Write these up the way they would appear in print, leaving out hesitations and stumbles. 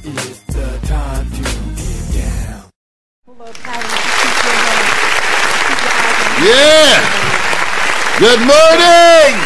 It's the time to get down. Yeah! Good morning!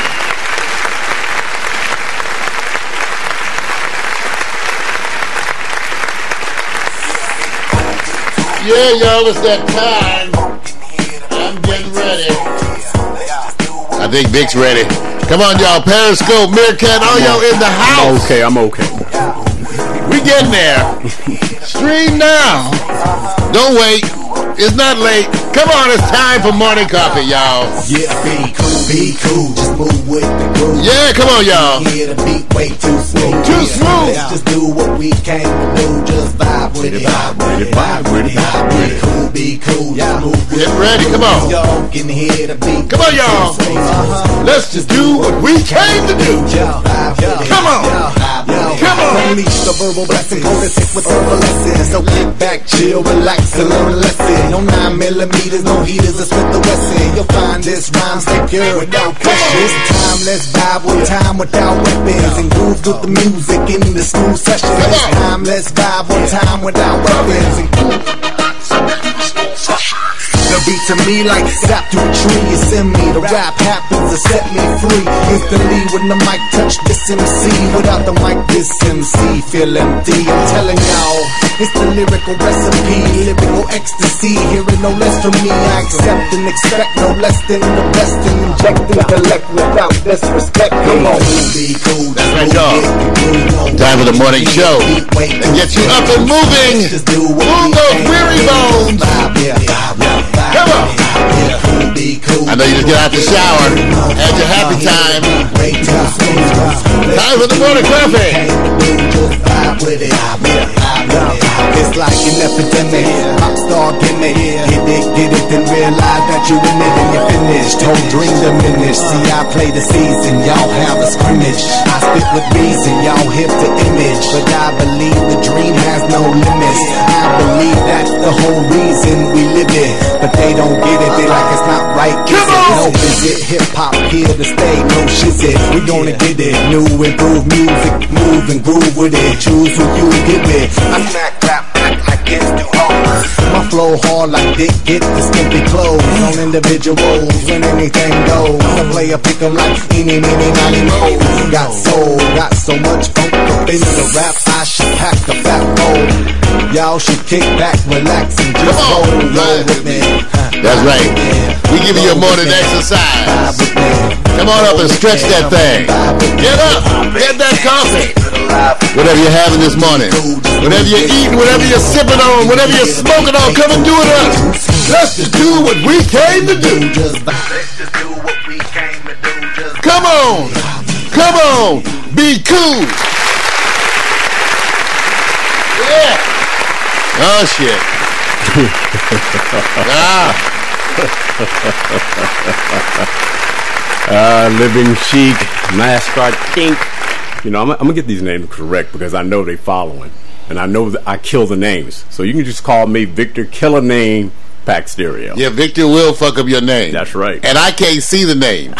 Yeah, y'all, it's that time. I'm getting ready. I think Vic's ready. Come on, y'all. Periscope, Meerkat, all y'all in the house. I'm okay. We getting there. Stream now. Don't wait. It's not late. Come on, it's time for morning coffee, y'all. Yeah, be cool, just move with the groove. Yeah, come on, y'all. Yeah, the beat way too smooth. Too smooth. Let's just do what we came to do. Just vibe with it, vibe with it. Be cool, just move with it. Get ready, come on. Y'all can hear the beat. Come on, y'all. Let's just do what we came to do. Come on. Come on. Unleash the verbal blessing, go to sick with verbal lessons. So kick back, chill, relax, and learn a lesson. No 9mm, no heaters, a Smith & Wesson. You'll find this rhyme secure without pressure. It's timeless vibe with time without weapons. And groove with the music in the school session. It's timeless vibe with time without weapons. The beat to me like sap to a tree. It's in me. The rap happens to set me free. Instantly when the mic touch this MC. Without the mic this MC feel empty. I'm telling y'all, it's the lyrical recipe. Lyrical ecstasy. Hearing no less from me. I accept and expect no less than the best. And inject intellect without disrespect. Come on, be cool. That's right, y'all. Time for the morning show. And get you up and moving. Move those weary bones. Come on. I know you just get out the shower. Had your happy time. Time for the morning coffee. It's like an epidemic. Pop star gimmick. Get it, then realize that you're in it and you're finished. Whole dream diminished. See, I play the season, y'all have a scrimmage. I spit with reason, y'all hip the image. But I believe the dream has no limits. I believe that's the whole reason we live it. But they don't get it, they like it's not right. Come on! No visit, hip-hop here to stay, no shizit. We gonna get it, new improved music, move and groove with it. Choose who you get with. I smack rap back like it's new hoes. My flow hard like dick, get the skimpy clothes. On individuals, when anything goes. I play a pick 'em like eeny, meeny, miny, mo. Got soul, got so much funk up in the rap, I should pack a fat bowl. Y'all should kick back, relax, and just roll with me. That's right. We give you a morning exercise. Come on up and stretch that thing. Get up. Get that coffee. Whatever you're having this morning. Whatever you're eating, whatever you're sipping on, whatever you're smoking on, come and do it up. Let's just do what we came to do. Come on. Come on. Be cool. Yeah. Oh, shit. Living Chic, Mascot Kink. You know, I'm going to get these names correct because I know they following. And I know that I kill the names. So you can just call me Victor Killer Name Pack Stereo. Yeah, Victor will fuck up your name. That's right. And I can't see the name.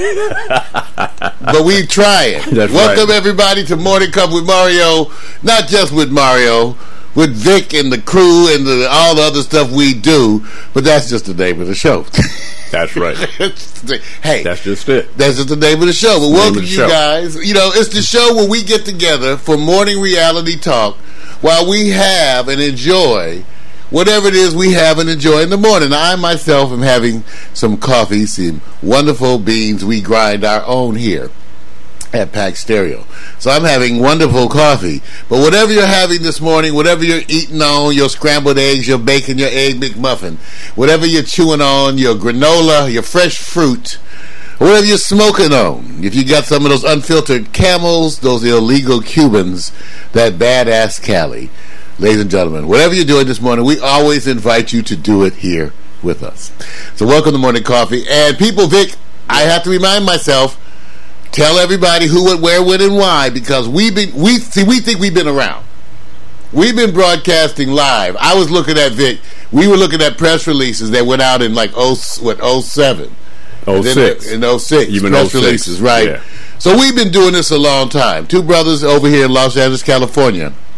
But we trying. Welcome, everybody, to Morning Cup with Mario. Not just with Mario, with Vic and the crew and all the other stuff we do. But that's just the name of the show. That's right. Hey, that's just it. That's just the name of the show. But welcome, you guys. You know, it's the show where we get together for morning reality talk while we have and enjoy whatever it is we have and enjoy in the morning. I myself am having some coffee, some wonderful beans. We grind our own here at Pack Stereo. So I'm having wonderful coffee. But whatever you're having this morning, whatever you're eating on, your scrambled eggs, your bacon, your egg McMuffin, whatever you're chewing on, your granola, your fresh fruit, whatever you're smoking on, if you got some of those unfiltered Camels, those illegal Cubans, that badass Cali, ladies and gentlemen, whatever you're doing this morning, we always invite you to do it here with us. So welcome to Morning Coffee. And people, Vic, I have to remind myself, tell everybody who, what, where, when, and why, because we think we've been around. We've been broadcasting live. I was looking at Vic. We were looking at press releases that went out in like 07. 06. In 06. Even press 06. releases, right? Yeah. So we've been doing this a long time. Two brothers over here in Los Angeles, California,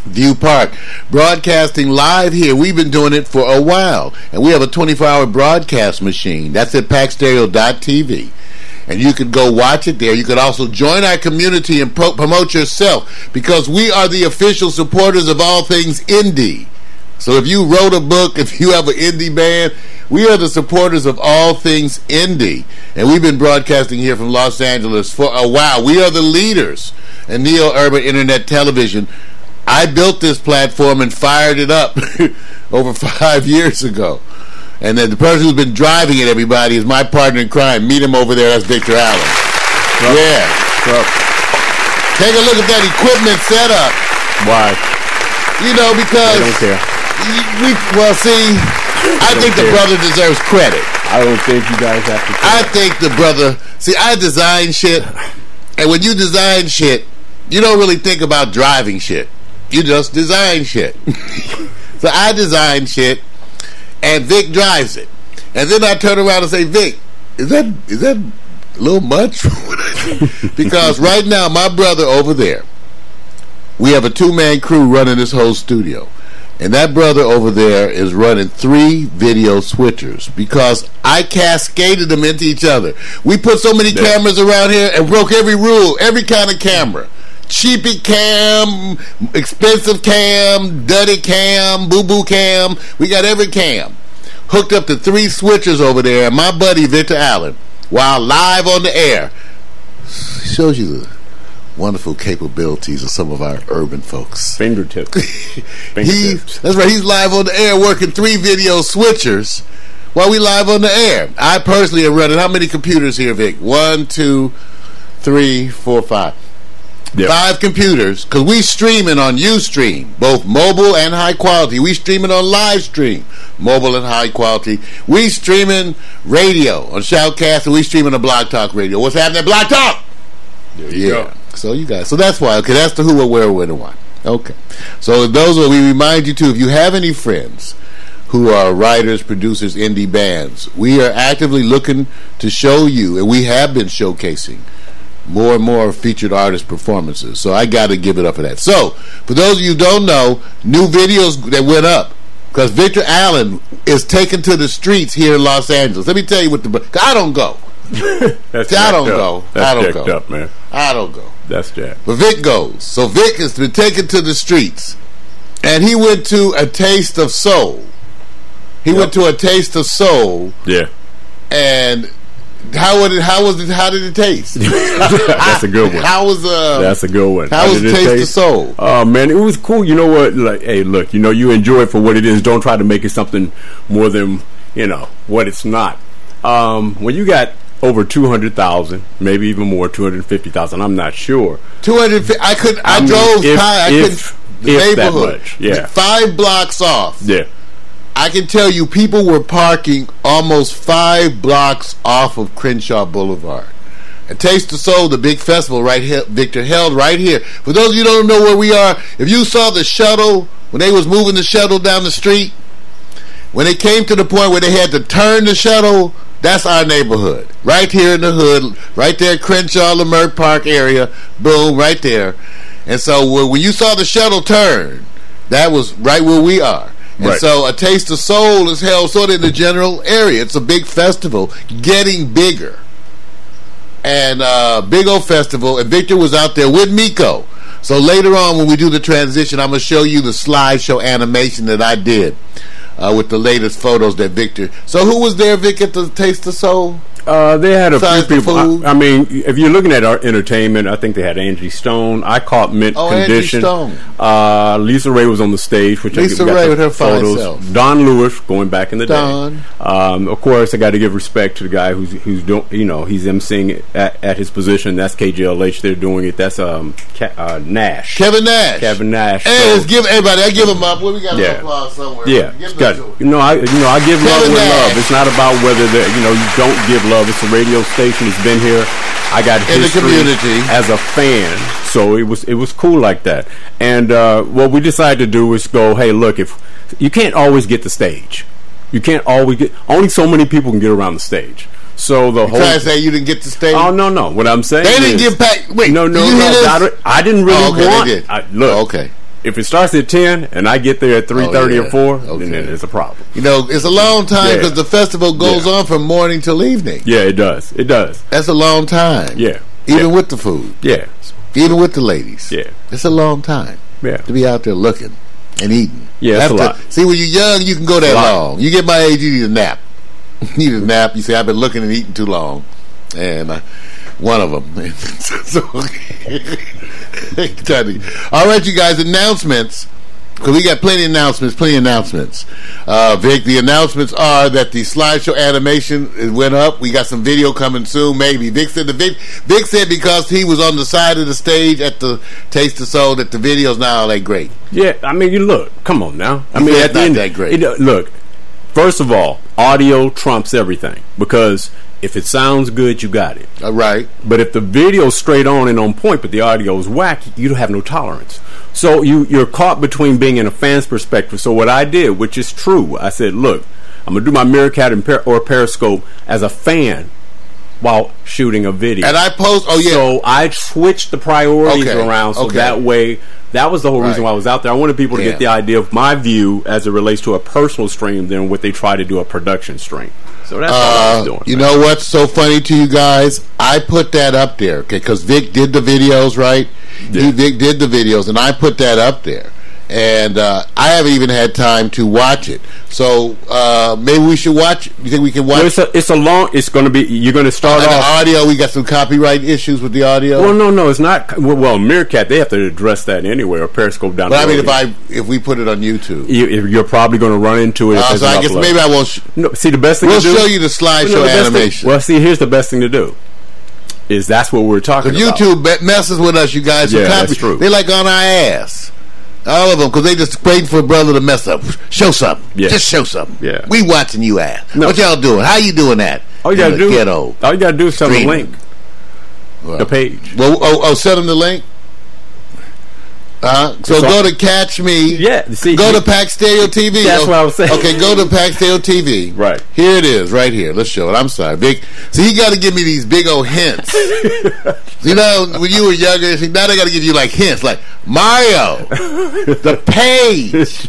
View Park, broadcasting live here. We've been doing it for a while, and we have a 24-hour broadcast machine. That's at packstereo.tv, and you can go watch it there. You could also join our community and promote yourself, because we are the official supporters of all things indie. So if you wrote a book, if you have an indie band, we are the supporters of all things indie, and we've been broadcasting here from Los Angeles for a while. We are the leaders in neo-urban internet television. I built this platform and fired it up over 5 years ago. And then the person who's been driving it, everybody, is my partner in crime. Meet him over there. That's Victor Allen. Yeah. Take a look at that equipment setup. Why? You know, because... I don't care. I think the brother deserves credit. I don't think you guys have to care. I think the brother... See, I design shit. And when you design shit, you don't really think about driving shit. You just design shit. So I design shit, and Vic drives it. And then I turn around and say, Vic, is that a little much? Because right now, my brother over there, we have a 2-man crew running this whole studio. And that brother over there is running 3 video switchers, because I cascaded them into each other. We put so many cameras around here and broke every rule, every kind of camera. Cheapy cam, expensive cam, duddy cam, boo-boo cam. We got every cam hooked up to 3 switchers over there. And my buddy Victor Allen, while live on the air, shows you the wonderful capabilities of some of our urban folks. Fingertips. That's right. He's live on the air working 3 video switchers while we live on the air. I personally am running, how many computers here, Vic? 1, 2, 3, 4, 5. Yep. 5 computers, because we streaming on Ustream, both mobile and high quality. We streaming on live stream, mobile and high quality. We streaming radio on Shoutcast, and we streaming on Blog Talk Radio. What's happening at Blog Talk? There you go. So you guys, so that's why. Okay, that's the who, or where, when, and why. Okay. So those are, we remind you too, if you have any friends who are writers, producers, indie bands, we are actively looking to show you, and we have been showcasing more and more featured artist performances. So I got to give it up for that. So for those of you who don't know, new videos that went up, because Victor Allen is taken to the streets here in Los Angeles. Let me tell you what I don't go. I don't go. Up, man. I don't go. That's jacked. But Vic goes. So Vic has been taken to the streets, and he went to a Taste of Soul. Went to a Taste of Soul. Yeah. And how did it taste? That's a good one. That's a good one. How was Taste of Soul? Oh man, it was cool. You know what? Like, hey, look, you enjoy it for what it is. Don't try to make it something more than what it's not. When you got over 200,000, maybe even more, 250,000. I'm not sure. 250. I drove by. The neighborhood. That much, yeah. 5 blocks off. Yeah. I can tell you, people were parking almost 5 blocks off of Crenshaw Boulevard. And Taste of Soul, the big festival, right here, Victor, held right here. For those of you who don't know where we are, if you saw the shuttle, when they was moving the shuttle down the street, when it came to the point where they had to turn the shuttle, that's our neighborhood. Right here in the hood, right there, Crenshaw, Leimert Park area, boom, right there. And so when you saw the shuttle turn, that was right where we are. And so a Taste of Soul is held sort of in the general area. It's a big festival, getting bigger. And big old festival. And Victor was out there with Miko. So later on when we do the transition, I'm going to show you the slideshow animation that I did with the latest photos that Victor... So who was there, Vic, at the Taste of Soul? They had a few people. I mean, if you're looking at our entertainment, I think they had Angie Stone. I caught Mint Condition. Angie Stone. Lisa Ray was on the stage, which Lisa Ray with her photos. Fine self. Don Lewis, going back in the day. Of course, I got to give respect to the guy who's doing. He's emceeing at his position. That's KJLH. They're doing it. That's Nash. Kevin Nash. Hey, let's give everybody. I give him up. Well, we got a applause somewhere. Yeah, got it. I give love with love. It's not about whether you don't give love. It's a radio station. It's been here. I got in the community as a fan, so it was cool like that. And what we decided to do is go, hey, look, if you can't always get the stage, you can't always get. Only so many people can get around the stage. So the whole. Trying to say you didn't get the stage? Oh no! What I'm saying they didn't get back. Wait, no. I didn't really want. They did. Look, okay. If it starts at 10 and I get there at 3:30 or 4, then it's a problem. You know, it's a long time because the festival goes on from morning till evening. Yeah, it does. It does. That's a long time. Yeah. Even with the food. Yeah. Even with the ladies. Yeah. It's a long time. Yeah. To be out there looking and eating. Yeah, that's a lot. See, when you're young, you can go that long. You get my age, you need a nap. You need a nap. You say, I've been looking and eating too long. And one of them. All right, you guys, announcements. Because we got plenty of announcements. Vic, the announcements are that the slideshow animation went up. We got some video coming soon, maybe. Vic said because he was on the side of the stage at the Taste of Soul that the video's not all that great. Yeah, I mean, you look. Come on now. I mean, it's not that great. Look, first of all, audio trumps everything. Because if it sounds good, you got it. Right. But if the video's straight on and on point, but the audio is whack, you don't have no tolerance. So you're caught between being in a fan's perspective. So what I did, which is true, I said, look, I'm going to do my Meerkat or Periscope as a fan while shooting a video. And I post, So I switched the priorities around so that way, that was the whole reason why I was out there. I wanted people to get the idea of my view as it relates to a personal stream than what they try to do a production stream. So that's all I was doing. You know what's so funny to you guys? I put that up there, okay, because Vic did the videos, right? Yeah. Vic did the videos, and I put that up there. And I haven't even had time to watch it. So maybe we should watch. You think we can watch? Well, it's going to be. You're going to start off. The audio. We got some copyright issues with the audio. Well, no, it's not. Well, Meerkat, they have to address that anyway, or Periscope down. But I mean, if we put it on YouTube, you're probably going to run into it. So I guess maybe I won't. No, see, the best thing we'll to do. Show you the slideshow animation. Well, see, here's the best thing to do. Is that's what we're talking about. YouTube messes with us, you guys. Yeah, that's true. They're like on our ass. All of them, because they just waiting for a brother to mess up. Show something. Yeah. Just show something. Yeah. We watching you ass. No. What y'all doing? How you doing that? All you gotta do. Ghetto. All you gotta do is send them the link. Well, the page. Well, send them the link. So go to Catch Me. Yeah. See, go to Pack Stereo TV. That's what I was saying. Okay, go to Pack Stereo TV. Right. Here it is, right here. Let's show it. I'm sorry, Vic. So you got to give me these big old hints. You know, when you were younger, now they got to give you like hints, like Mario, the page.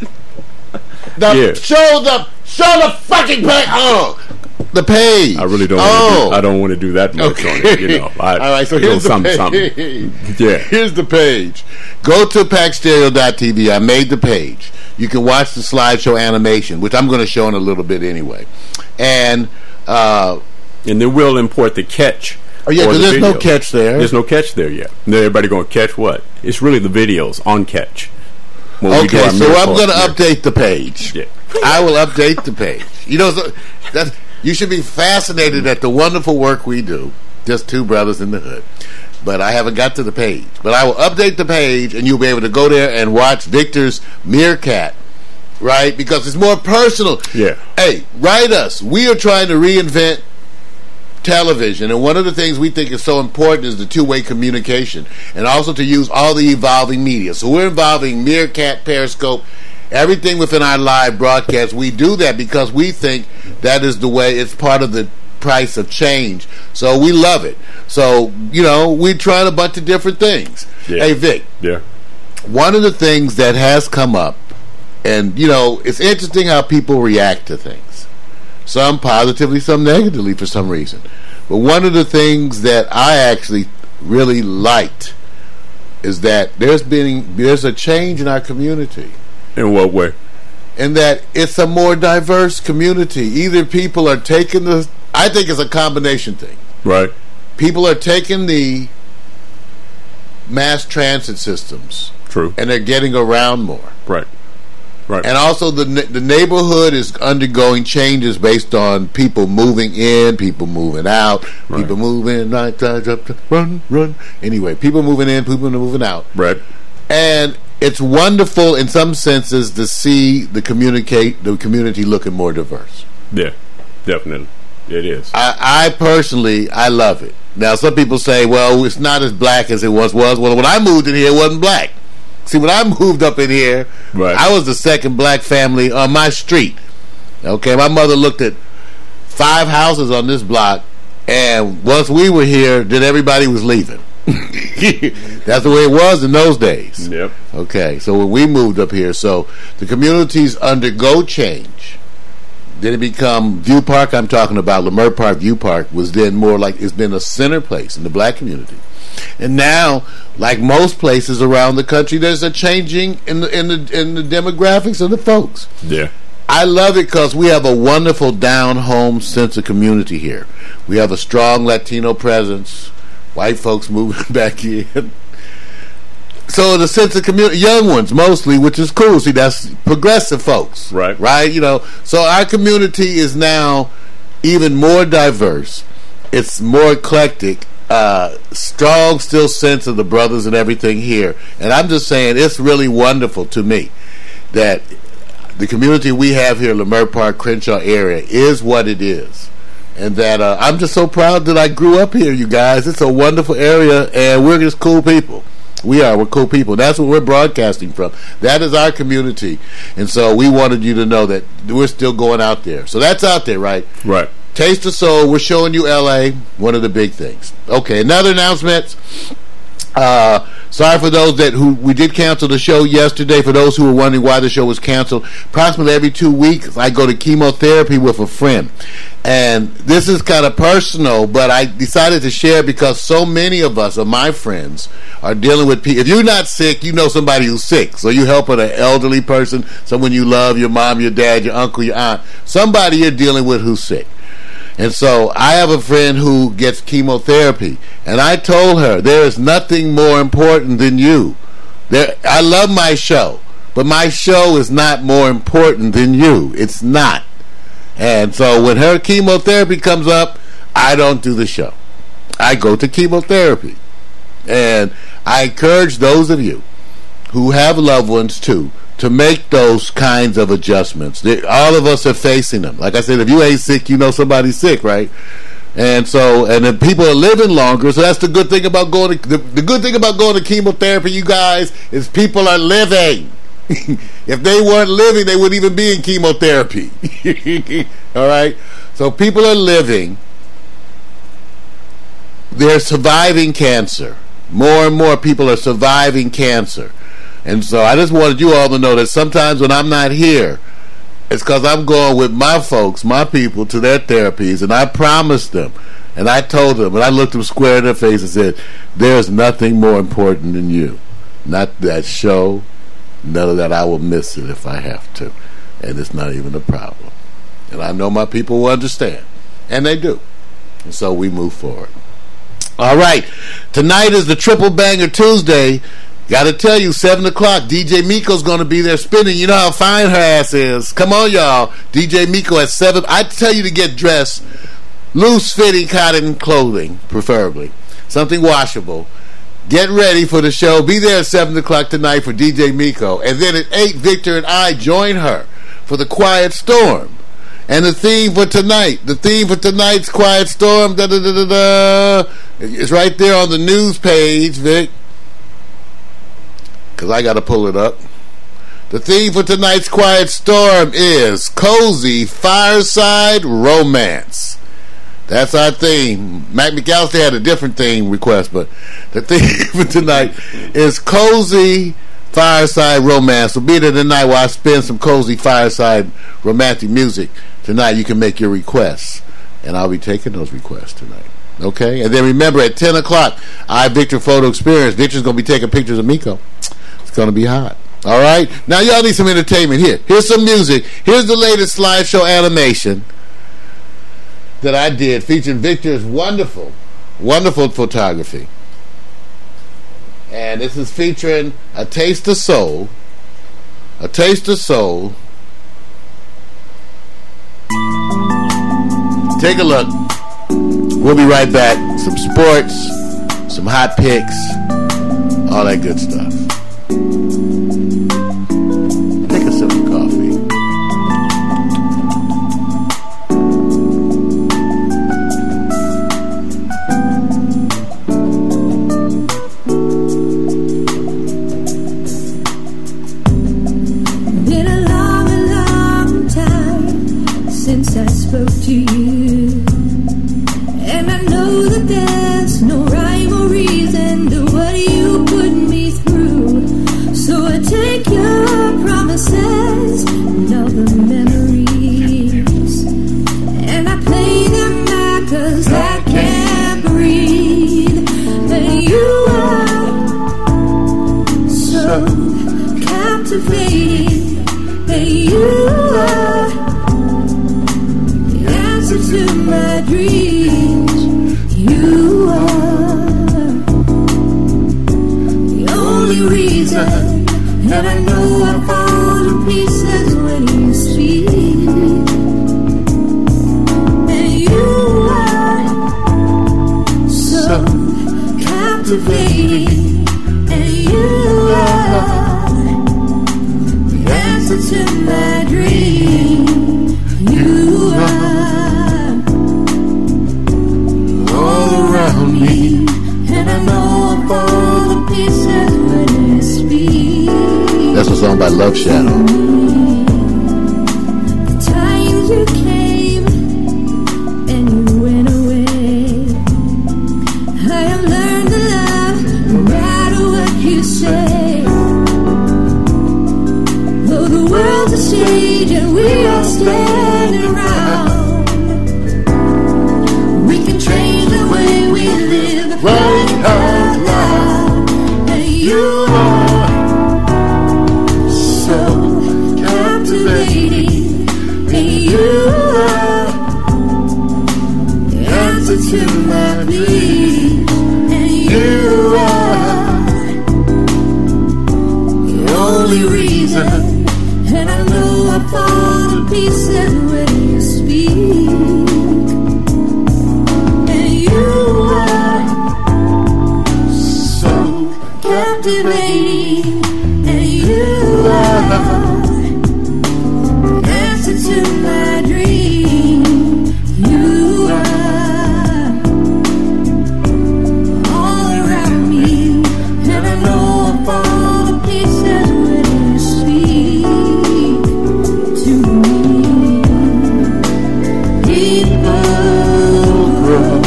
Show the fucking page. Oh, the page. I really don't. I don't want to do that much on it. You know. All right. So here's the page. Yeah. Here's the page. Go to packstereo.tv. I made the page. You can watch the slideshow animation, which I'm going to show in a little bit anyway, and then we'll import the catch. Oh yeah, because there's no catch there. There's no catch there yet. Now everybody going to catch what? It's really the videos on catch. Okay, so I'm going to update the page. Yeah. I will update the page. You know, you should be fascinated at the wonderful work we do. Just two brothers in the hood. But I haven't got to the page. But I will update the page, and you'll be able to go there and watch Victor's Meerkat, right? Because it's more personal. Yeah. Hey, write us. We are trying to reinvent television, and one of the things we think is so important is the two-way communication, and also to use all the evolving media. So we're involving Meerkat, Periscope, everything within our live broadcast. We do that because we think that is the way. It's part of the price of change. So we love it. So, you know, we're trying a bunch of different things. Yeah. Hey, Vic. Yeah. One of the things that has come up, and, you know, it's interesting how people react to things. Some positively, some negatively for some reason. But one of the things that I actually really liked is that there's a change in our community. In what way? In that it's a more diverse community. Either people are taking I think it's a combination thing. Right. People are taking the mass transit systems. True. And they're getting around more. Right. Right. And also the neighborhood is undergoing changes based on people moving in, people moving out, people moving, run. Anyway, people moving in, people moving out. Right. And it's wonderful in some senses to see the community looking more diverse. Yeah, definitely. It is. I personally, I love it. Now, some people say, well, it's not as black as it was. Well, when I moved in here, it wasn't black. See, when I moved up in here, I was the second black family on my street. Okay, my mother looked at 5 houses on this block, and once we were here, then everybody was leaving. That's the way it was in those days. Yep. Okay, so when we moved up here, so the communities undergo change. Then it become View Park. I'm talking about Leimert Park. View Park was then more like it's been a center place in the black community, and now, like most places around the country, there's a changing in the demographics of the folks. Yeah, I love it because we have a wonderful down home sense of community here. We have a strong Latino presence. White folks moving back in. So the sense of community, young ones mostly, which is cool. See, that's progressive folks, right? You know, so our community is now even more diverse. It's more eclectic. Strong still sense of the brothers and everything here. And I'm just saying, it's really wonderful to me that the community we have here, Leimert Park, Crenshaw area, is what it is. And that I'm just so proud that I grew up here, you guys. It's a wonderful area, and we're just cool people. We're cool people. That's what we're broadcasting from. That is our community. And so we wanted you to know that we're still going out there. So that's out there, right? Right. Taste of Soul, we're showing you L.A., one of the big things. Okay, another announcement. Sorry for those who we did cancel the show yesterday. For those who were wondering why the show was canceled, approximately every 2 weeks I go to chemotherapy with a friend. And this is kind of personal, but I decided to share because so many of us, or my friends, are dealing with people. If you're not sick, you know somebody who's sick. So you help an elderly person, someone you love, your mom, your dad, your uncle, your aunt, somebody you're dealing with who's sick. And so I have a friend who gets chemotherapy, and I told her there is nothing more important than you. I love my show, but my show is not more important than you. It's not. And so when her chemotherapy comes up, I don't do the show. I go to chemotherapy. And I encourage those of you who have loved ones too to make those kinds of adjustments. All of us are facing them. Like I said, if you ain't sick, you know somebody's sick, right? And so, and then people are living longer. So that's the good thing about going to the good thing about going to chemotherapy, you guys, is people are living. If they weren't living, they wouldn't even be in chemotherapy. All right? So people are living. They're surviving cancer. More and more people are surviving cancer. And so I just wanted you all to know that sometimes when I'm not here, it's because I'm going with my folks, my people, to their therapies, and I promised them, and I told them, and I looked them square in their face and said, there's nothing more important than you. Not that show, none of that. I will miss it if I have to. And it's not even a problem. And I know my people will understand. And they do. And so we move forward. All right. Tonight is the Triple Banger Tuesday. Got to tell you, 7 o'clock, DJ Miko's going to be there spinning. You know how fine her ass is. Come on, y'all. DJ Miko at 7. I tell you to get dressed. Loose-fitting cotton clothing, preferably. Something washable. Get ready for the show. Be there at 7 o'clock tonight for DJ Miko. And then at 8, Victor and I join her for the Quiet Storm. And the theme for tonight's Quiet Storm, it's right there on the news page, Vic. Because I got to pull it up. The theme for tonight's Quiet Storm is Cozy Fireside Romance. That's our theme. Mac McAllister had a different theme request, but the theme for tonight is Cozy Fireside Romance. So be there tonight while I spin some cozy fireside romantic music. Tonight you can make your requests, and I'll be taking those requests tonight. Okay? And then remember, at 10 o'clock, Victor Photo Experience. Victor's going to be taking pictures of Miko. Going to be hot. All right, now y'all need some entertainment. Here's some music. Here's the latest slideshow animation that I did featuring Victor's wonderful photography, and this is featuring A Taste of Soul. A Taste of Soul. Take a look. We'll be right back. Some sports, some hot picks, all that good stuff. Take a sip of coffee. Been a long time since I spoke to you, and I know that there's no rhyme or reason take your promises and all the memories, and I play them back 'cause I can't breathe. And you are so captivating, and you are the answer to my dreams. You are the only reason, and I know I fall to pieces when you speak. And you are so captivating, and you are the answer to my dream. You are all around me, and I know I fall to pieces when you speak. That's a song by Love Shadow. The times you came and you went away, I have learned to love no matter what you say. Though the world's a stage and we are standing around, we can change the way we live right out loud. And you are so captivating, and you are the answer to my plea. And you are the only reason, and I know I fall to pieces when you speak. And you are so captivating, and you are the answer to my dream. You are all around me, and I know I fall to pieces when you speak to me. People grow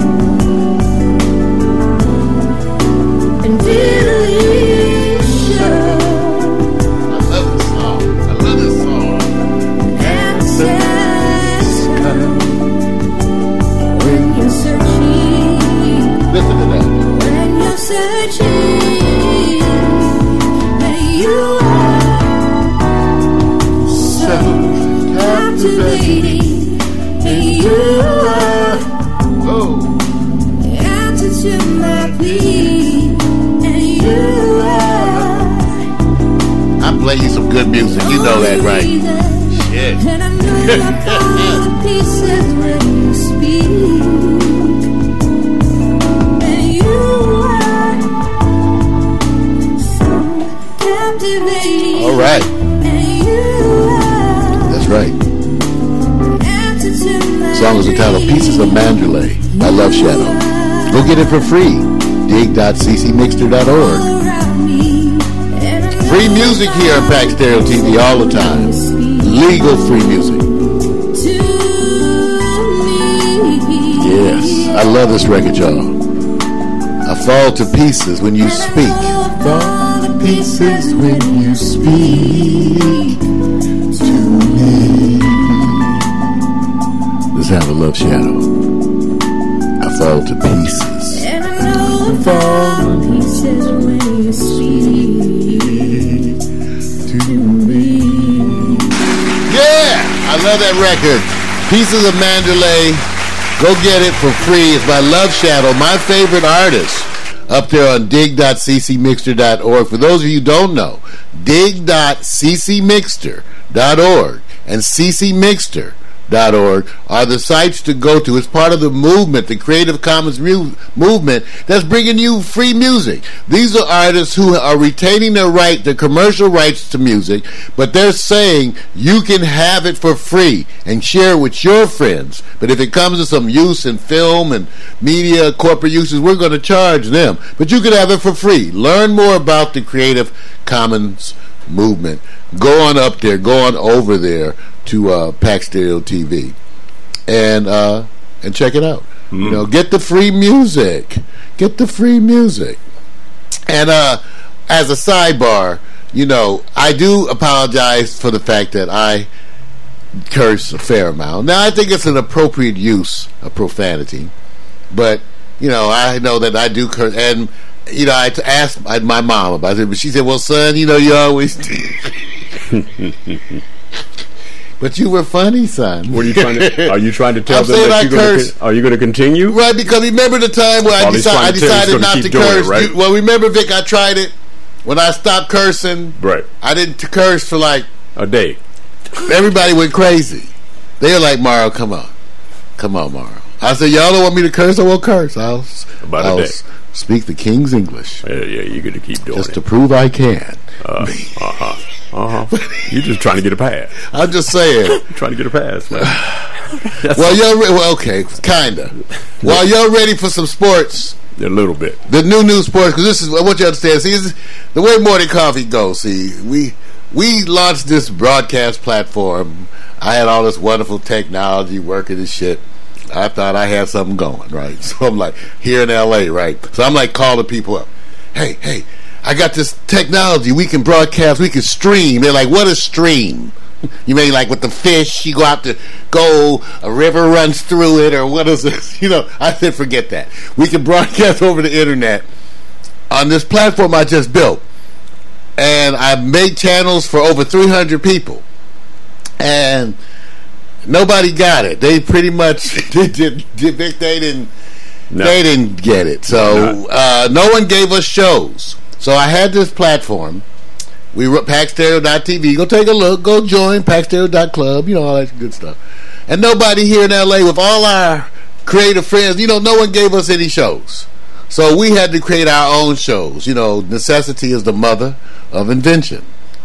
and delicious. I love this song. I love this song. Answers come when you're searching. Listen to that. When you're searching, and you are so captivating, and you are Oh, the answer to my plea, and you are I play you some good music. You know that, right? Shit. and I know I fall to pieces when you speak. And you are so captivating. All right. And you are That's right. the answer to my The song is entitled dream. Pieces of Mandalay by Love Shadow. Go get it for free. dig.ccmixter.org. All around me, and I know Free music here on Pack Stereo TV all the time. Legal free music. to me. Yes, I love this record, y'all. I fall to pieces when you speak. Fall to pieces when you speak To me. Let's have a Love Shadow. I fall to pieces. And I know I fall to pieces when you speak to me. Yeah, I love that record. Pieces of Mandalay. Go get it for free. It's by Love Shadow, my favorite artist, up there on dig.ccmixter.org. For those of you who don't know, dig.ccmixter.org and ccmixter.org are the sites to go to. It's part of the movement, the Creative Commons movement that's bringing you free music. These are artists who are retaining their commercial rights to music, but they're saying you can have it for free and share it with your friends. But if it comes to some use in film and media, corporate uses, we're going to charge them. But you can have it for free. Learn more about the Creative Commons movement. Go on up there, go on over there to Pack Stereo TV and check it out. You know, get the free music. Get the free music. And as a sidebar, you know, I do apologize for the fact that I curse a fair amount. Now, I think it's an appropriate use of profanity, but, you know, I know that I do curse. And, you know, I asked my mom about it, but she said, well, son, you know, you always but you were funny, son. What are you trying to? Are you trying to tell them that are you going to continue? Right, because remember the time when I decided not to curse. Right? Well, remember, Vic, I tried it when I stopped cursing. Right. I didn't curse for like a day. Everybody went crazy. They were like, Mario, come on, Mario. I said, y'all don't want me to curse? I won't curse. I'll speak the King's English. Yeah, you're going to keep doing just to prove I can. You're just trying to get a pass. I'm just saying. Trying to get a pass, man. Well, okay, kinda. While you're ready for some sports, a little bit. The new sports, because this is I want you to understand. See, this is the way Morning Coffee goes. See, we launched this broadcast platform. I had all this wonderful technology working and shit. I thought I had something going, right? So I'm like, here in LA, right? So I'm like calling people up. Hey, I got this technology. We can broadcast. We can stream. They're like, what is stream? You mean like with the fish? You go out to a river runs through it, or what is this? You know, I said, forget that. We can broadcast over the internet on this platform I just built. And I made channels for over 300 people. And nobody got it. They pretty much they didn't get it. So no one gave us shows. So I had this platform. We wrote PackStereo.tv. Go take a look. Go join PackStereo.club. You know, all that good stuff. And nobody here in LA, with all our creative friends, you know, no one gave us any shows. So we had to create our own shows. You know, necessity is the mother of invention.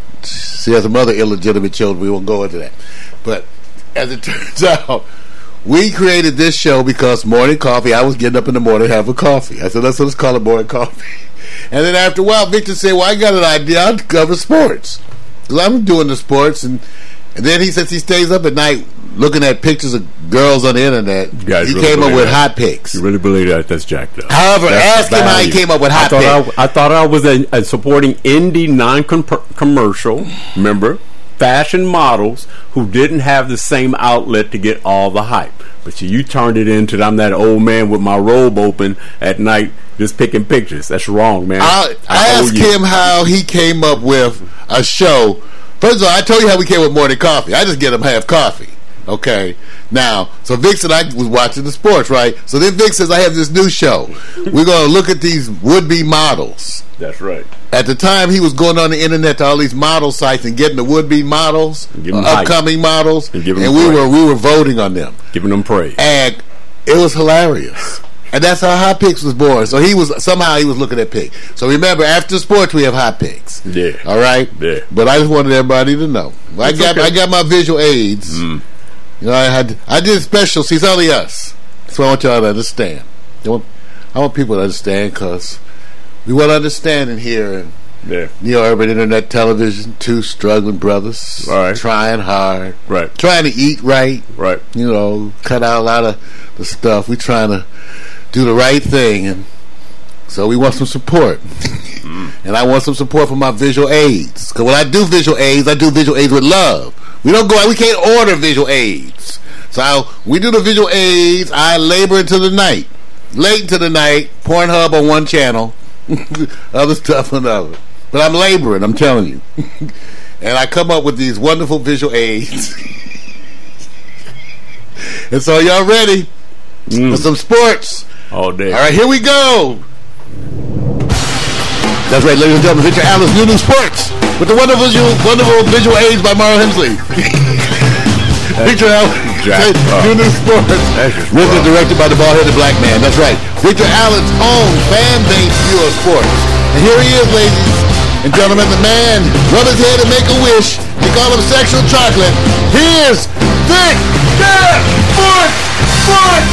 She has a mother illegitimate children. We won't go into that. But as it turns out, we created this show because Morning Coffee, I was getting up in the morning to have a coffee. I said, let's call it Morning Coffee. And then after a while, Victor said, well, I got an idea. I'll cover sports. Because I'm doing the sports. And then he says he stays up at night looking at pictures of girls on the internet. He really came up with hot picks. You really believe that? That's jacked up. However, ask him how he came up with hot picks. I thought I was supporting indie non-commercial, remember, fashion models who didn't have the same outlet to get all the hype. But you turned it into, I'm that old man with my robe open at night just picking pictures. That's wrong, man. I asked him how he came up with a show. First of all, I told you how we came with Morning Coffee. I just get him half coffee. Okay. Now, so Vic said I was watching the sports, right? So then Vic says I have this new show. We're going to look at these would-be models. That's right. At the time, he was going on the internet to all these model sites and getting the would-be models, upcoming models, and we were voting on them, giving them praise, and it was hilarious. And that's how Hot Picks was born. So he was looking at picks. So remember, after sports, we have Hot Picks. Yeah. All right. Yeah. But I just wanted everybody to know. I got my visual aids. Mm. You know, I did special. See, it's only us. So I want y'all to understand. I want people to understand, because we want understanding here in Neo Urban Internet Television. Two struggling brothers, trying hard, trying to eat right, you know, cut out a lot of the stuff. We trying to do the right thing, and so we want some support. And I want some support from my visual aids, because when I do visual aids with love. We don't go out. We can't order visual aids. So we do the visual aids. I labor into the night. Late into the night. Pornhub on one channel. Other stuff on another. But I'm laboring, I'm telling you. And I come up with these wonderful visual aids. And so y'all ready for some sports? All day. All right, here we go. That's right, ladies and gentlemen. Victor Allen's new sports with the wonderful visual aids by Mario Hensley. Victor Allen, new sports. Written and directed by the bald-headed black man. That's right. Victor Allen's own fan-based view of sports. And here he is, ladies and gentlemen, the man. Rub his head and make a wish. They call him sexual chocolate. Here's Victor Sports.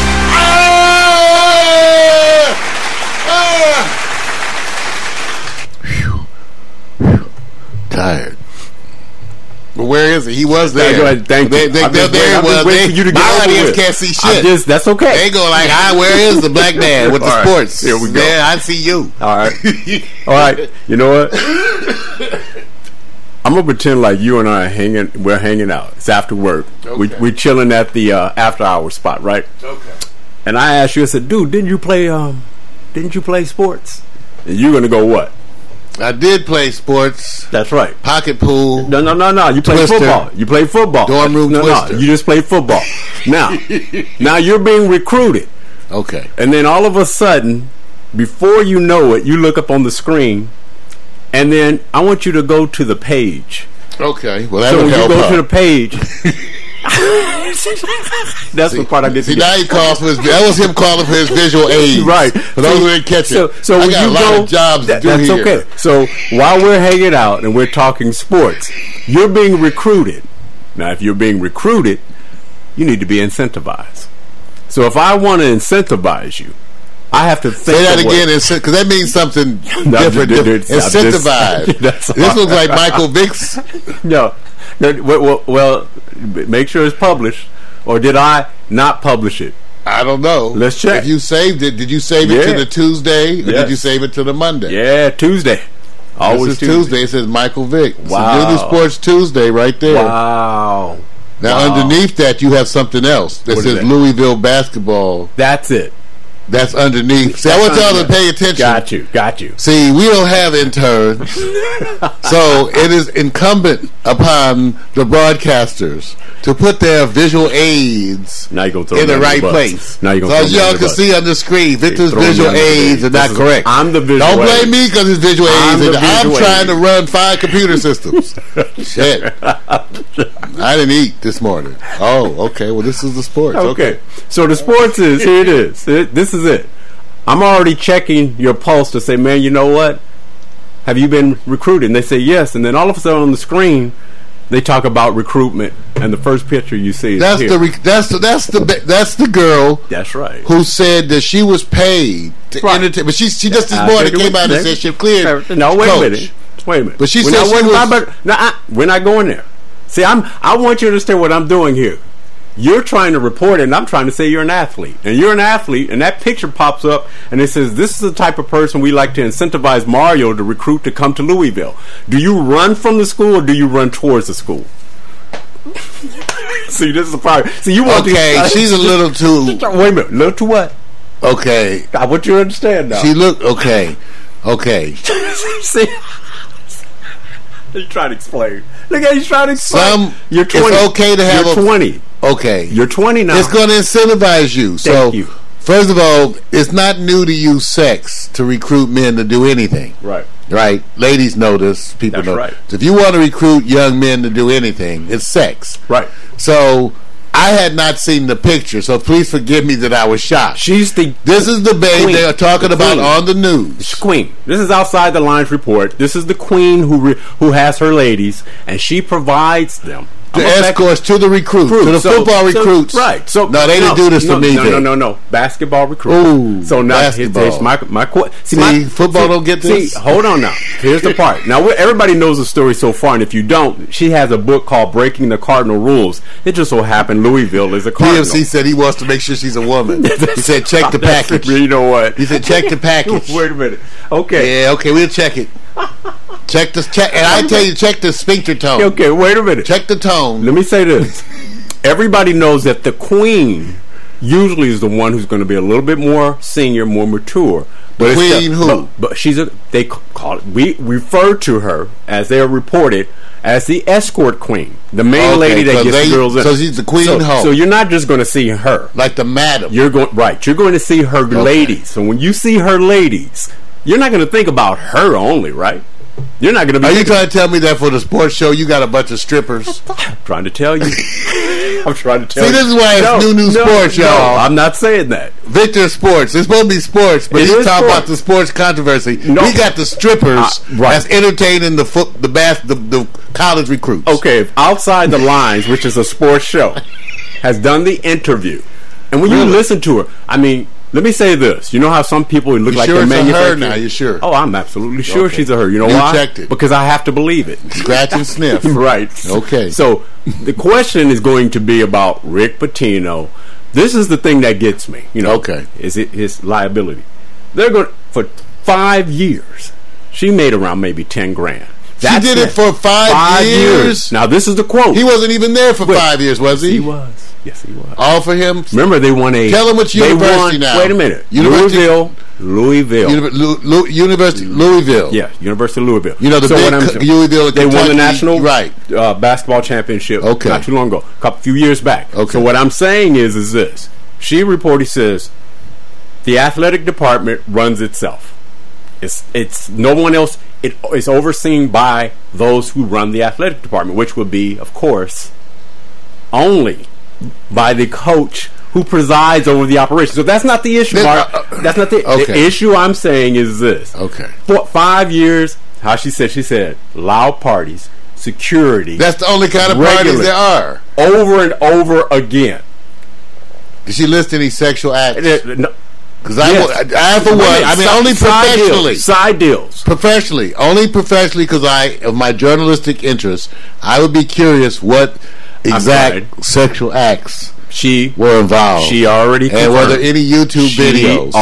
Tired. But where is he? He was there. Thank you. There was. My audience can't see shit. That's okay. They go like, where is the black man with the sports? Here we go. Yeah, I see you. All right. You know what? I'm gonna pretend like you and I we're hanging out. It's after work. Okay. We're chilling at the after hour spot, right? Okay. And I asked you, I said, dude, didn't you play sports? And you're gonna go what? I did play sports. That's right. Pocket pool. No. You played Twister. football. You played football. Dorm room twister. No, you just played football. Now you're being recruited. Okay. And then all of a sudden, before you know it, you look up on the screen, and then I want you to go to the page. Okay. Well, that So would when you help go out. to the page, that's the part I get to now he calls for that was him calling for his visual aids. Right. For those who didn't catch it. So I when got you a lot go, of jobs to do that's here. okay. So while we're hanging out and we're talking sports, you're being recruited. Now, if you're being recruited, you need to be incentivized. So if I want to incentivize you, I have to think. Say that of again, because that means something different. Incentivized. This looks like Michael Vick's. No. Well, make sure it's published. Or did I not publish it? I don't know. Let's check. If you saved it, did you save it to the Tuesday, or did you save it to the Monday? Yeah, Tuesday. Always this is Tuesday. It says Michael Vick. Wow. So News Sports Tuesday right there. Wow. Now underneath that you have something else that What is says that? Louisville basketball. That's it. That's underneath. See, I want y'all to pay attention. Got you. See, we don't have interns, so it is incumbent upon the broadcasters to put their visual aids Now you're gonna in the right place. Now you're So gonna as y'all can see on the screen, Victor's visual aids are not correct. I'm the visual. Don't blame me because his visual aids. I'm trying to run 5 computer systems. Shit, I didn't eat this morning. Oh, okay. Well, this is the sports. Okay. So the sports is here. It is. This is it. I'm already checking your pulse to say, man, you know what? Have you been recruited? And they say yes. And then all of a sudden on the screen, they talk about recruitment, and the first picture you see is That's here. that's the girl. That's right. Who said that she was paid to entertain? But she just this morning came out and said she cleared. No, wait coach. a minute. Wait a minute. But she said she was. We're not going there. See, I want you to understand what I'm doing here. You're trying to report it, and I'm trying to say you're an athlete. And you're an athlete, and that picture pops up, and it says, this is the type of person we like to incentivize Mario to recruit to come to Louisville. Do you run from the school, or do you run towards the school? See, this is the problem. See, you want she's a little too... Wait a minute. Little too what? Okay. I want you to understand now. She looked... Okay. See? He's trying to explain. Look at he's trying to explain. You're 20. It's okay to have You're 20. Okay. You're 20 now. It's going to incentivize you. Thank you. First of all, it's not new to use sex to recruit men to do anything. Right. Right? Ladies know this. People That's know. right. So if you want to recruit young men to do anything, it's sex. Right. So I had not seen the picture, so please forgive me that I was shocked. This is the babe queen. they are talking about on the news. It's queen. This is Outside the Lines report. This is the queen who has her ladies, and she provides them. The escorts to the recruits, to the football recruits. Right. So no, they didn't do this to me. No. Basketball recruits. Ooh, so now basketball. here's my football don't get this. See, hold on now. Here's the part. Now everybody knows the story so far, and if you don't, she has a book called "Breaking the Cardinal Rules." It just so happened Louisville is a Cardinal. PMC said he wants to make sure she's a woman. He said check the package. You know what? He said check the package. Wait a minute. Okay. Yeah. Okay. We'll check it. Check, and I tell you, check the sphincter tone. Okay, wait a minute. Check the tone. Let me say this. Everybody knows that the queen usually is the one who's going to be a little bit more senior, more mature. But queen who? But they call it, we refer to her, as they are reported, as the escort queen. The main lady that gets the girls in. So she's the queen hoe. So you're not just going to see her. Like the madam. You're going to see her ladies. So when you see her ladies, you're not going to think about her only, right? You're not going to be. Are you trying to tell me that for the sports show you got a bunch of strippers? I'm trying to tell you. I'm trying to tell you. See, this is why it's new sports, y'all. No, I'm not saying that. Victor Sports. It's supposed to be sports, but he's talking about the sports controversy. No. We got the strippers that's entertaining the college recruits. Okay, if Outside the Lines, which is a sports show, has done the interview, and when you listen to her, I mean, let me say this. You know how some people look like they're manufactured? Now, you sure? Oh, I'm absolutely sure she's a her. You know why? You checked it. Because I have to believe it. Scratch and sniff. Right. Okay. So the question is going to be about Rick Pitino. This is the thing that gets me. You know, okay. Is it his liability? They're going for 5 years. She made around maybe $10,000. She did it for 5 years. Now this is the quote. He wasn't even there for 5 years, was he? He was. Yes, he was. All for him. Remember, they won a. Tell him which university now. Wait a minute. Louisville. University Louisville. Yeah, University of Louisville. You know the Louisville. They won the national right basketball championship. Okay. Not too long ago, few years back. Okay. So what I'm saying is this: she reported says the athletic department runs itself. It's no one else. It is overseen by those who run the athletic department, which would be, of course, only by the coach who presides over the operation. So that's not the issue, Mark. That's not the issue. I'm saying is this. Okay. For 5 years, how she said, loud parties, security. That's the only kind of parties there are. Over and over again. Did she list any sexual acts? No. Because I for one, I mean, only professionally. Side deals. Professionally. Only professionally because of my journalistic interests, I would be curious what exact sexual acts were involved. She already confirmed. And were there any YouTube videos?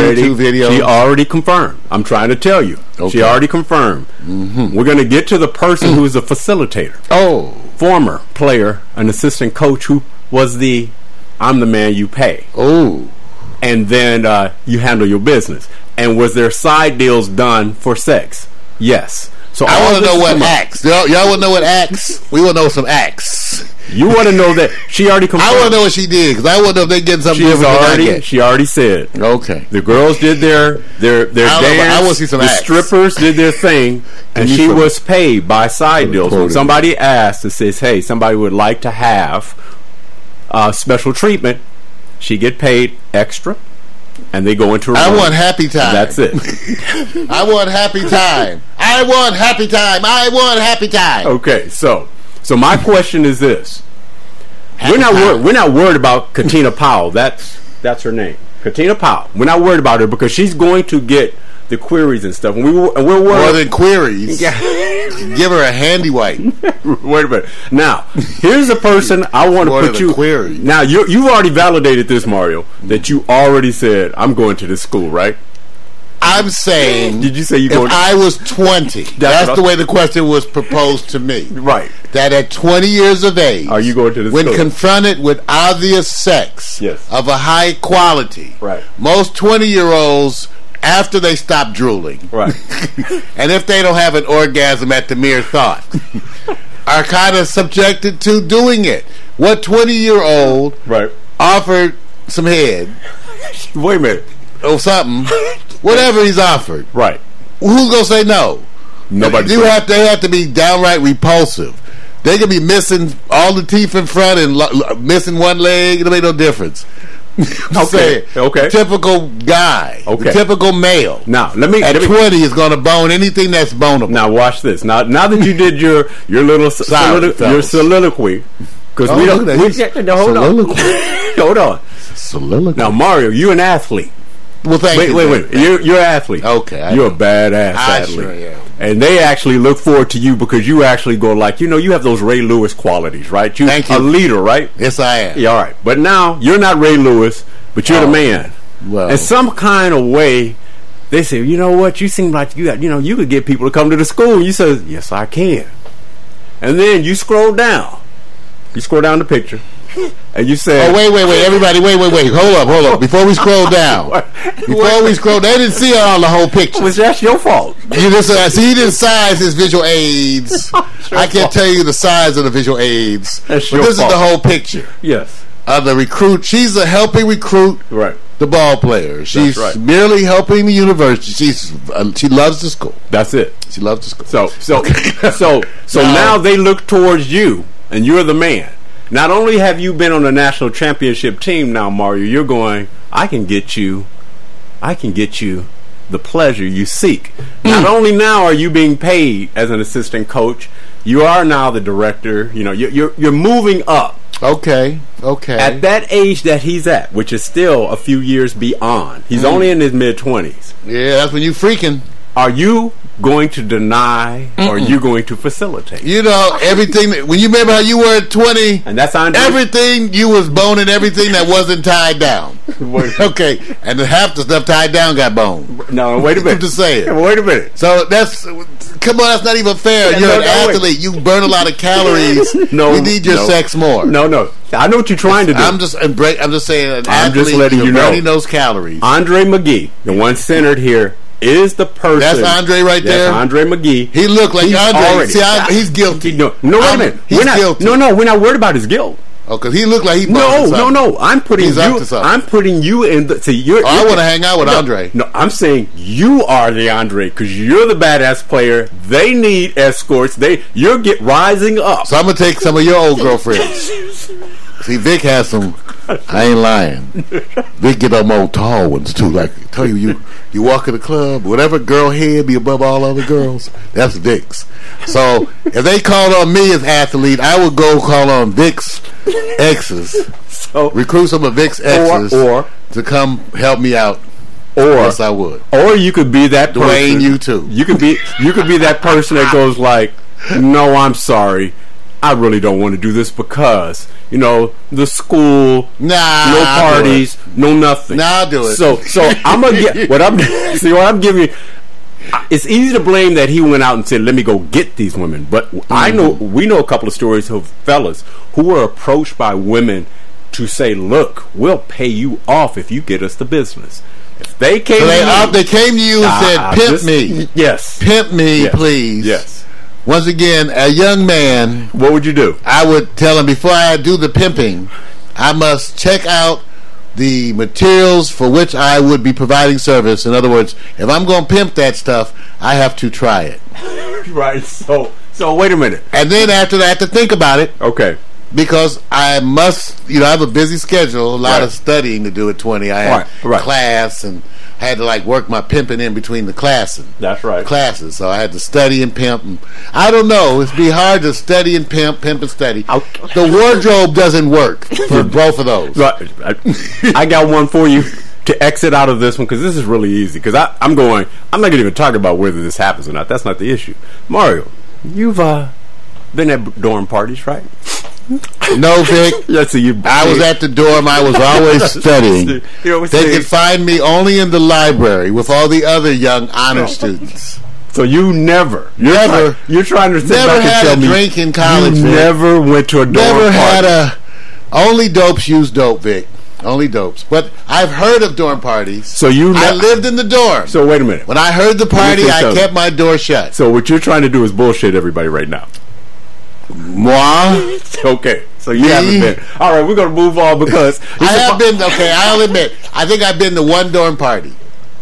She already confirmed. I'm trying to tell you. Okay. She already confirmed. Mm-hmm. We're going to get to the person who's a facilitator. Oh. Former player, an assistant coach who was I'm the man you pay. Oh. And then you handle your business. And was there side deals done for sex? Yes. So I want to know what acts. Y'all want to know what acts? We want to know some acts. You want to know that she already confirmed. I want to know what she did because I want to know if they getting something different. She already said. Okay. The girls did their dance. I want to see some acts. The strippers did their thing, and she was paid by side deals. When somebody asked and says, "Hey, somebody would like to have special treatment," she get paid extra. And they go into a room. I want happy time. That's it. I want happy time. I want happy time. I want happy time. Okay, so my question is this: we're not worried about Katina Powell. That's her name, Katina Powell. We're not worried about her because she's going to get the queries and stuff. And we're worried more than queries. Give her a handy wipe. Wait a minute. Now, here's a person I want to put you. Query. Now, you've already validated this, Mario, that you already said, I'm going to this school, right? I'm saying. Did you say you going? If I was 20, that's the way the question was proposed to me. Right. That at 20 years of age, are you going to this when school? Confronted with obvious sex of a high quality, right? Most 20-year-olds. After they stop drooling, right, and if they don't have an orgasm at the mere thought, are kind of subjected to doing it. What 20-year-old offered some head? Wait a minute, or something, whatever he's offered, right? Who's gonna say no? Nobody. They have to be downright repulsive. They can be missing all the teeth in front and missing one leg. It make no difference. Okay. Typical guy. Okay. Typical male. Now, at 20 is going to bone anything that's boneable. Now, watch this. Now that you did your little soliloquy, because we don't. Hold on. Soliloquy. Now, Mario, you're an athlete. Well, thank you. Wait. You're an athlete. Okay. You're a badass athlete. Sure am. And they actually look forward to you because you actually go you have those Ray Lewis qualities, right? Thank you. A leader, right? Yes, I am. Yeah, all right. But now, you're not Ray Lewis, but you're the man. Well. In some kind of way, they say, you know what? You seem like you could get people to come to the school. You say, yes, I can. And then you scroll down. You scroll down the picture. And you say, "Oh, wait, everybody, wait, hold up, before we scroll down, they didn't see all the whole picture. Well, that's your fault. You just he didn't size his visual aids. I can't tell you the size of the visual aids, but this is the whole picture. Yes, the recruit. She's helping recruit the ball players. She's merely helping the university. She loves the school. That's it. She loves the school. So now they look towards you, and you're the man. Not only have you been on the national championship team now, Mario, you're going, I can get you the pleasure you seek. Not only now are you being paid as an assistant coach, you are now the director. You're moving up. Okay. At that age that he's at, which is still a few years beyond. He's only in his mid-20s. Yeah, that's when you freaking. Are you going to deny or are you going to facilitate? Everything when you remember how you were at 20, and that's on everything you was boning everything that wasn't tied down. Okay, and half the stuff tied down got boned. No, wait a minute. I'm just saying. Wait a minute. So that's come on, that's not even fair. Yeah, You're no, an no, wait. athlete. You burn a lot of calories. No, we need your no. sex more. No. I know what you're trying to do. I'm just saying, an I'm athlete, just letting you're you know. burning those calories. Andre McGee, the one centered here, is the person. That's Andre right there? That's Andre McGee. He looked like He's Andre. already- See, he's guilty. No, wait a minute. He's guilty. No, we're not worried about his guilt. Oh, because he looked like he bumped No. I'm putting He's up to something. I'm putting you in the. See, you're. I want to hang out with Andre. No, I'm saying you are the Andre because you're the badass player. They need escorts. You're rising up. So I'm gonna take some of your old girlfriends. See, Vic has some. I ain't lying. Vic get them old tall ones too. Like I tell you walk in the club, whatever girl head be above all other girls, that's Vic's. So if they called on me as athlete, I would go call on Vic's exes. So Recruit some of Vic's exes or to come help me out. or Yes, I would. or you could be that person. Dwayne, you too. You could be that person that goes like, "No, I'm sorry. I really don't want to do this because, the school, Nah, no I'll do parties, no nothing." Nah, I'll do it. So I'm gonna get what I'm giving. It's easy to blame that he went out and said, "Let me go get these women," but we know a couple of stories of fellas who were approached by women to say, "Look, we'll pay you off if you get us the business." If they came, they came to you and said, "Pimp me, yes, pimp me, Yes. please." yes." Once again, a young man, What would you do? I would tell him before I do the pimping, I must check out the materials for which I would be providing service. In other words, if I'm going to pimp that stuff, I have to try it. Right. So wait a minute. And then after that, I have to think about it Okay. because I must, I have a busy schedule, a lot Right. of studying to do at 20. I had Right. class and I had to work my pimping in between the classes. So I had to study and pimp. And I don't know. It'd be hard to study and pimp and study. The wardrobe doesn't work for both of those. Right. I got one for you to exit out of this one because this is really easy. Because I'm not going to even talk about whether this happens or not. That's not the issue. Mario, you've been at dorm parties, right? No, Vic. Yes, so I was at the dorm. I was always studying. They could find me only in the library with all the other young honor students. So you never. You're trying to sit Never back and had tell a me drink in college. You Vic. never went to a dorm Never party. had a. Only dopes use dope, Vic. Only dopes. But I've heard of dorm parties. So I lived in the dorm. So wait a minute. When I heard the party, say I something. kept my door shut. So what you're trying to do is bullshit everybody right now. Moi? Okay. So you haven't been. All right, we're going to move on because I have been, okay, I'll admit, I think I've been to one dorm party.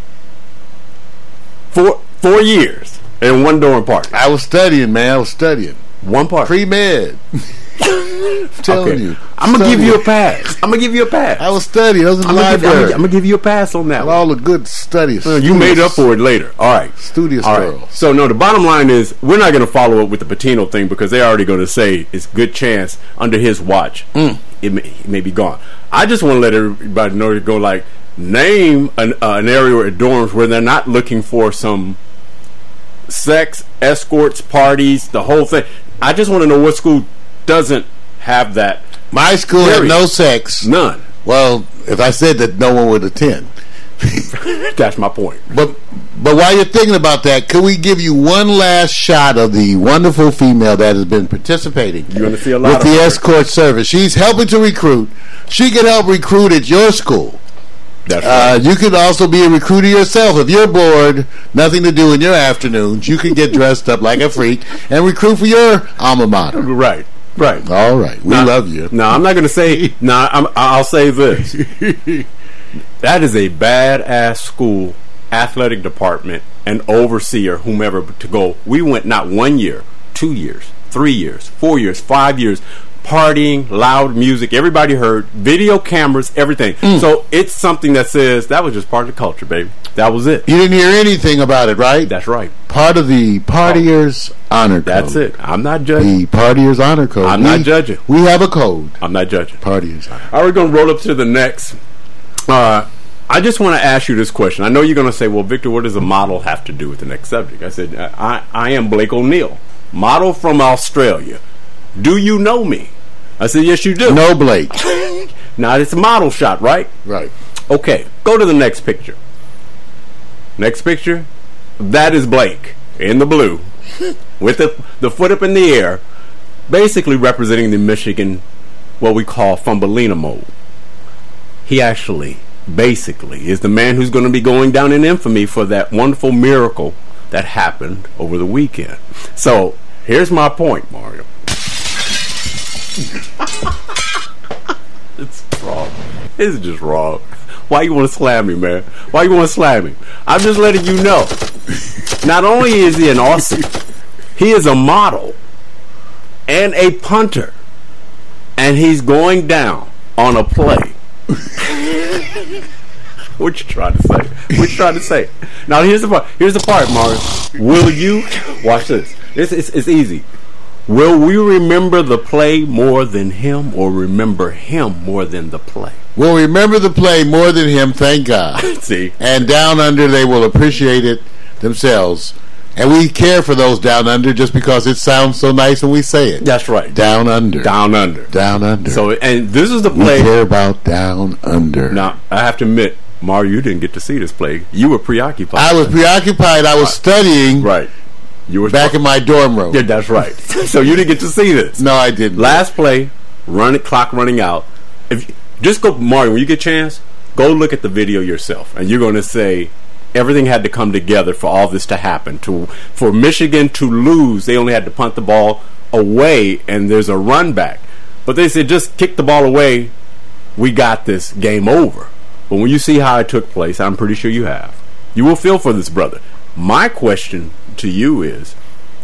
4 years in one dorm party. I was studying, man. I was studying. One party. Pre-med. I'm telling you. I'm going to give you a pass. I was studying. I was in the library. I'm going to give you a pass on that. All the good studies. You made up for it later. All right. Studious All girls. right. So, no, the bottom line is we're not going to follow up with the Patino thing because they're already going to say it's good chance under his watch it may be gone. I just want to let everybody know to go name an area or dorms where they're not looking for some sex, escorts, parties, the whole thing. I just want to know what school doesn't have that. My school had no sex. None. Well, if I said that, no one would attend. That's my point. But while you're thinking about that, could we give you one last shot of the wonderful female that has been participating You're going to see a lot with of the her. escort service? She's helping to recruit. She can help recruit at your school. That's right. You could also be a recruiter yourself. If you're bored, nothing to do in your afternoons, you can get dressed up like a freak and recruit for your alma mater. Right. All right. We love you. No, I'm not going to say. No, I'll say this. That is a badass school, athletic department, and overseer, whomever to go. We went not 1 year, 2 years, 3 years, 4 years, 5 years, partying, loud music. Everybody heard, video cameras, everything. So it's something that says that was just part of the culture, baby. That was it. You didn't hear anything about it, right? That's right. Part of the Partiers Honor Code. That's it. I'm not judging. The Partiers Honor Code. I'm not judging. We have a code. I'm not judging. Partiers Honor. All right, we're going to roll up to the next. I just want to ask you this question. I know you're going to say, well, Victor, what does a model have to do with the next subject? I said, I am Blake O'Neill, model from Australia. Do you know me? I said, yes, you do. No, Blake. Now, it's a model shot, right? Right. Okay, go to the next picture. Next picture. That is Blake in the blue. with the foot up in the air, basically representing the Michigan, what we call Thumbelina mode. He actually, basically, is the man who's going to be going down in infamy for that wonderful miracle that happened over the weekend. So, here's my point, Mario. It's wrong. It's just wrong. Why you want to slam me, man? Why you want to slam me? I'm just letting you know. Not only is he an awesome, he is a model and a punter, and he's going down on a play. What you trying to say? What you trying to say? Now here's the part. Here's the part, Mario. Will you watch this? It's easy. Will we remember the play more than him, or remember him more than the play? We'll remember the play more than him, thank God. See? And down under, they will appreciate it themselves. And we care for those down under just because it sounds so nice when we say it. That's right. Down under. Down under. Down under. So, and this is the play. We care about down under. Now, I have to admit, Mario, you didn't get to see this play. You were preoccupied. I was preoccupied. I was studying. Right. You were back in my dorm room. Yeah, that's right. So you didn't get to see this. No, I didn't. Last play, clock running out. Just go, Mario, when you get a chance, go look at the video yourself, and you're going to say everything had to come together for all this to happen. For Michigan to lose, they only had to punt the ball away, and there's a run back. But they said, just kick the ball away. We got this. Game over. But when you see how it took place, I'm pretty sure you have. You will feel for this brother. My question to you is,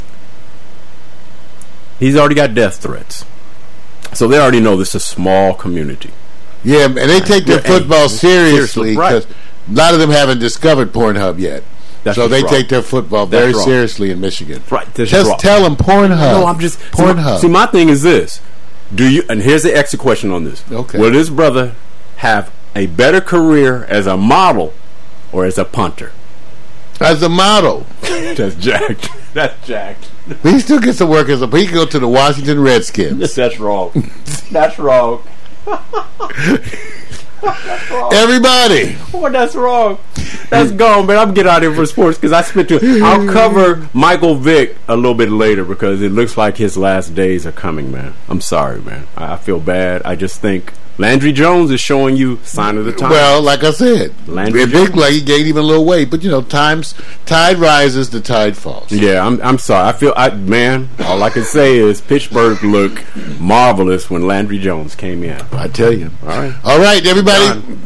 he's already got death threats. So they already know this is a small community. Yeah, and they take their football seriously because right. A lot of them haven't discovered Pornhub yet. So they take their football very seriously in Michigan. Right. Just tell them Pornhub. No, I'm just Pornhub. See, my thing is this. And here's the extra question on this. Okay. Will this brother have a better career as a model or as a punter? As a model. That's jacked. That's jacked. But he still gets to work as he can go to the Washington Redskins. That's wrong. That's wrong. That's wrong. Everybody. Oh, that's wrong. That's gone, man. I'm getting out of here for sports because I spent I'll cover Michael Vick a little bit later because it looks like his last days are coming, man. I'm sorry, man. I feel bad. I just think Landry Jones is showing you sign of the time. Well, like I said, Vick, like he gained even a little weight, but tide rises, the tide falls. Yeah, I'm sorry. Man, all I can say is Pittsburgh looked marvelous when Landry Jones came in. I tell you. All right, everybody.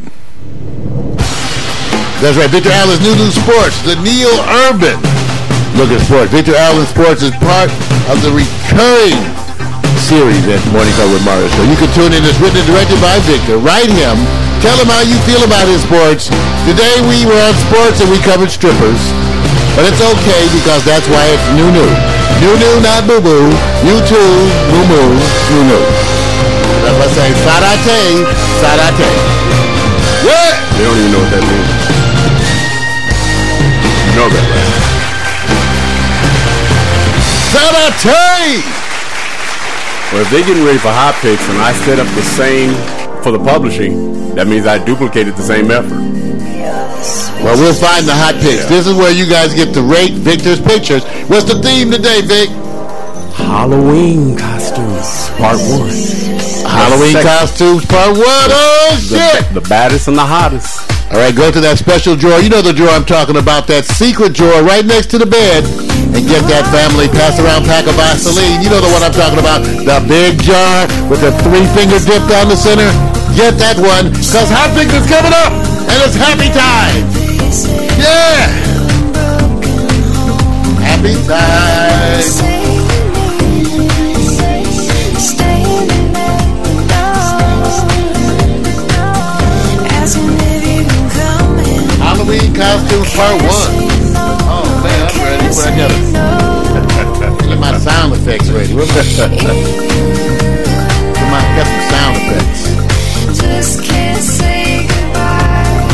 That's right. Victor Allen's New Sports, the Neil Urban look at sports. Victor Allen Sports is part of the recurring series at Morning Call with Mario Show. You can tune in. It's written and directed by Victor. Write him. Tell him how you feel about his sports. Today we were on sports and we covered strippers. But it's okay because that's why it's new. New, not boo-boo. You too, moo-moo, new. That's what I say. Sarate. What? They don't even know what that means. You know that, right? Sarate! Well, if they're getting ready for hot picks and I set up the same for the publishing, that means I duplicated the same effort. Well, we'll find the hot picks. Yeah. This is where you guys get to rate Victor's pictures. What's the theme today, Vic? Halloween costumes, part 1. Halloween costumes, part 1. Oh, shit! The baddest and the hottest. All right, go to that special drawer. You know the drawer I'm talking about, that secret drawer right next to the bed. And get that family pass around pack of Vaseline. You know the one I'm talking about. The big jar with the 3-finger dip down the center. Get that one, because Hot Picks is coming up. And it's happy time. Yeah. Happy time. Halloween costumes part 1. Oh man, I'm ready. What I got? Get my sound effects ready. What's that? Got some sound effects. Just can't say goodbye.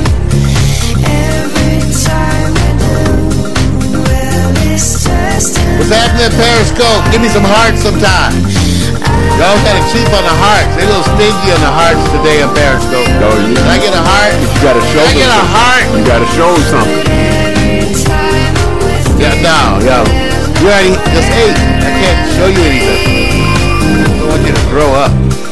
Every time I do, well, it's just what's happening at Periscope? Give me some hearts sometime. Y'all kind of cheap on the hearts. They a little stingy on the hearts today on Periscope. No, Can I get a heart? You got to show them. I get a heart. You got to show them something. Yeah, no. You already just ate. I can't show you anything. I want you to grow up.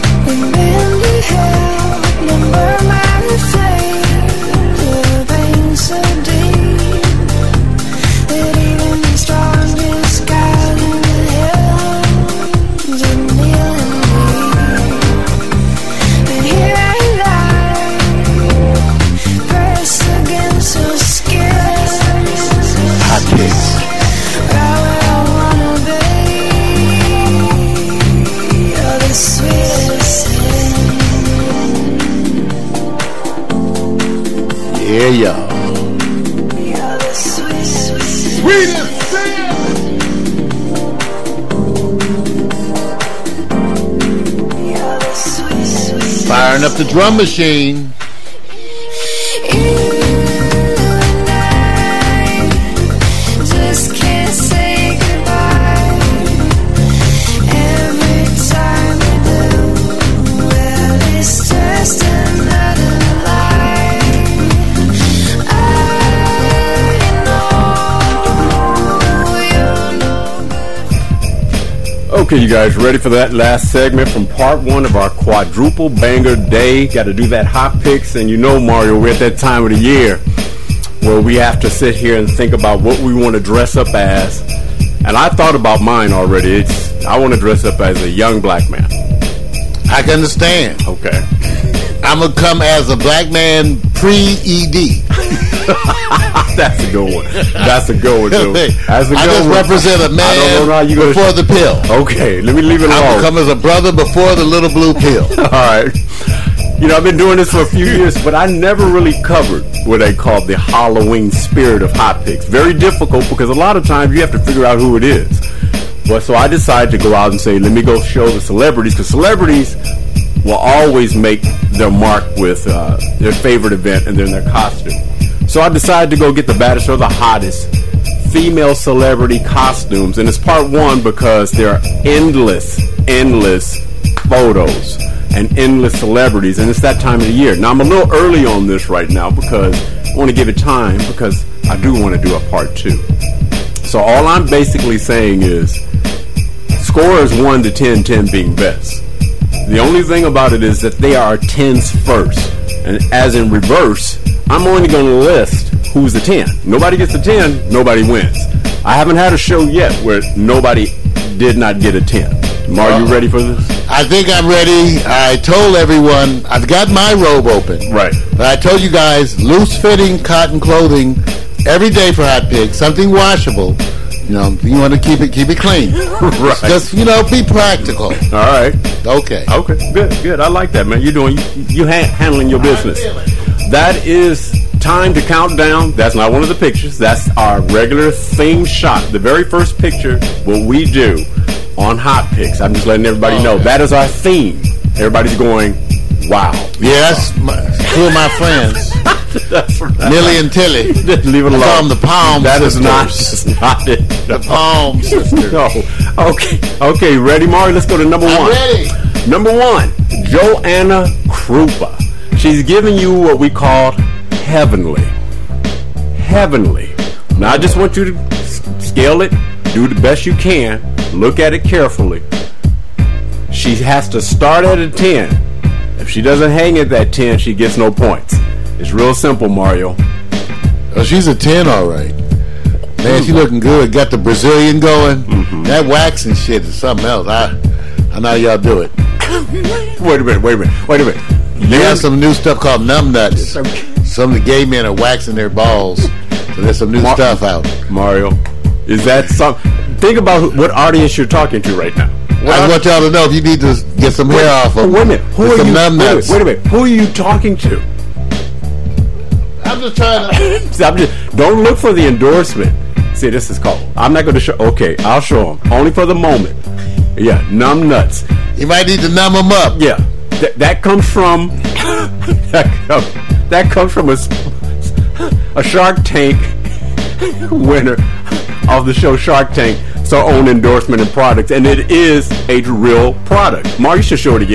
Yeah, y'all. Sweetest sin. Firing up the drum machine. Okay, you guys ready for that last segment from part one of our quadruple banger day? Got to do that hot picks, and you know, Mario, we're at that time of the year where we have to sit here and think about what we want to dress up as. And I thought about mine already. I want to dress up as a young black man. I can understand. Okay. I'm going to come as a black man pre-ED. That's a good one. That's a good one, dude. That's a good I just one. represent a man before the pill. Okay, let me leave it alone. I will come as a brother before the little blue pill. All right. You know, I've been doing this for a few years, but I never really covered what they call the Halloween spirit of hot picks. Very difficult because a lot of times you have to figure out who it is. But so I decided to go out and say, let me go show the celebrities, because celebrities will always make their mark with their favorite event and then their costume. So I decided to go get the baddest or the hottest female celebrity costumes. And it's part one because there are endless photos and endless celebrities. And it's that time of the year. Now, I'm a little early on this right now because I want to give it time because I do want to do a part two. So all I'm basically saying is score is 1 to 10, 10 being best. The only thing about it is that they are 10s first. And as in reverse, I'm only going to list who's a 10. Nobody gets a 10, nobody wins. I haven't had a show yet where nobody did not get a 10. Mar, you ready for this? I think I'm ready. I told everyone, I've got my robe open. Right. But I told you guys, loose-fitting cotton clothing every day for hot picks, something washable. You know, you want to keep it clean. Right. Just, be practical. All right. Okay. Good. I like that, man. You handling your business. That is time to count down. That's not one of the pictures. That's our regular theme shot. The very first picture, what we do on Hot Picks. I'm just letting everybody know. That is our theme. Everybody's going, wow. Yes, two of my friends. That's right. Millie and Tilly. Leave it alone. I call them the Palm Sisters. That's not it. The Palm Sisters. No. Okay, ready, Mari? Let's go to number one. I'm ready. Number one, Joanna Krupa. She's giving you what we call heavenly. Now, I just want you to scale it, do the best you can, look at it carefully. She has to start at a 10. If she doesn't hang at that 10, she gets no points. It's real simple, Mario. Oh, she's a 10, all right. Man, she looking good. Got the Brazilian going. Mm-hmm. That waxing shit is something else. I know how y'all do it. Wait a minute. They got some new stuff called numb nuts. Some of the gay men are waxing their balls. So there's some new stuff out. Mario, is that something? Think about what audience you're talking to right now. I want y'all to know if you need to get some hair off of. Wait a minute. Who are you? Numb nuts. Wait a minute. Who are you talking to? I'm just trying to. Don't look for the endorsement. See, this is called. I'm not going to show. Okay, I'll show them. Only for the moment. Yeah, numb nuts. You might need to numb them up. Yeah, that comes from. that comes from a Shark Tank winner of the show Shark Tank. It's our own endorsement and products, and it is a real product. Mar, you should show it again.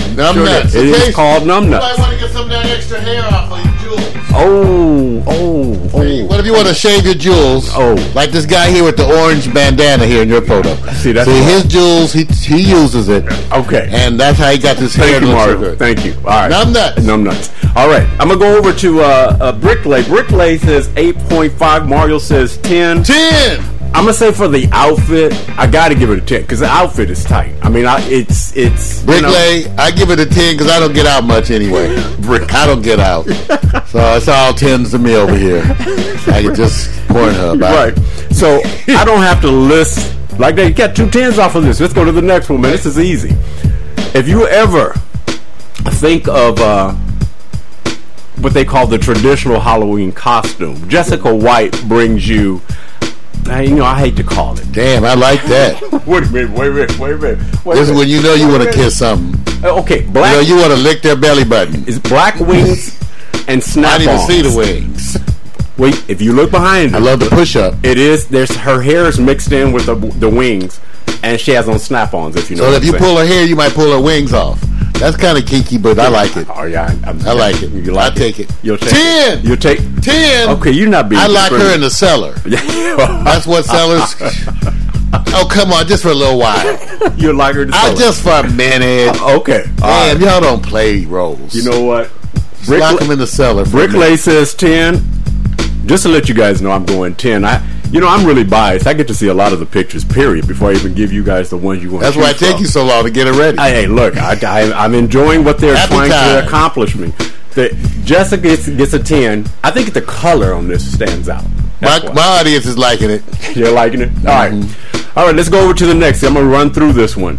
Numb nuts. It is called numb nuts. You might want to get some of that extra hair off of your jewels. Oh. What if you want to shave your jewels? Oh. Like this guy here with the orange bandana here in your photo. See, his jewels, he uses it. Okay. And that's how he got this hair. Thank you, Mario. Thank you. All right. Numb nuts. Numb nuts. All right. I'm going to go over to Bricklay. Bricklay says 8.5. Mario says 10. 10. I'm gonna say for the outfit, I gotta give it a 10 because the outfit is tight. I mean, it's Bricklay. I give it a 10 because I don't get out much anyway. I don't get out, so it's all 10s to me over here. I can just Pornhub. Right. So I don't have to list like they got 2 10s off of this. Let's go to the next one, man. This is easy. If you ever think of what they call the traditional Halloween costume, Jessica White brings you. I hate to call it. Damn, I like that. Wait a minute. This is when you know you want to kiss something. Okay, you want to lick their belly button. It's black wings and snap-ons. I didn't see the wings. Wait, if you look behind her, I love the push-up. It is. There's her hair is mixed in with the wings, and she has on snap-ons. If you know. So if you pull her hair, you might pull her wings off. That's kind of kinky, but I like it. Oh yeah, I like it. I'll take it. You'll take 10. You'll take 10. Okay, you're not being. I lock her in the cellar. That's what cellars. Oh come on, just for a little while. You lock her in the cellar. Just for a minute. Okay. Damn, y'all don't play roles. You know what? Lock them in the cellar. Bricklay says 10. Just to let you guys know, I'm going 10. I'm really biased. I get to see a lot of the pictures, period, before I even give you guys the ones you want. That's why it takes you so long to get it ready. Hey, look, I'm enjoying what they're trying to accomplish me. Jessica gets a 10. I think the color on this stands out. My audience is liking it. You're liking it? Mm-hmm. All right, let's go over to the next. I'm going to run through this one.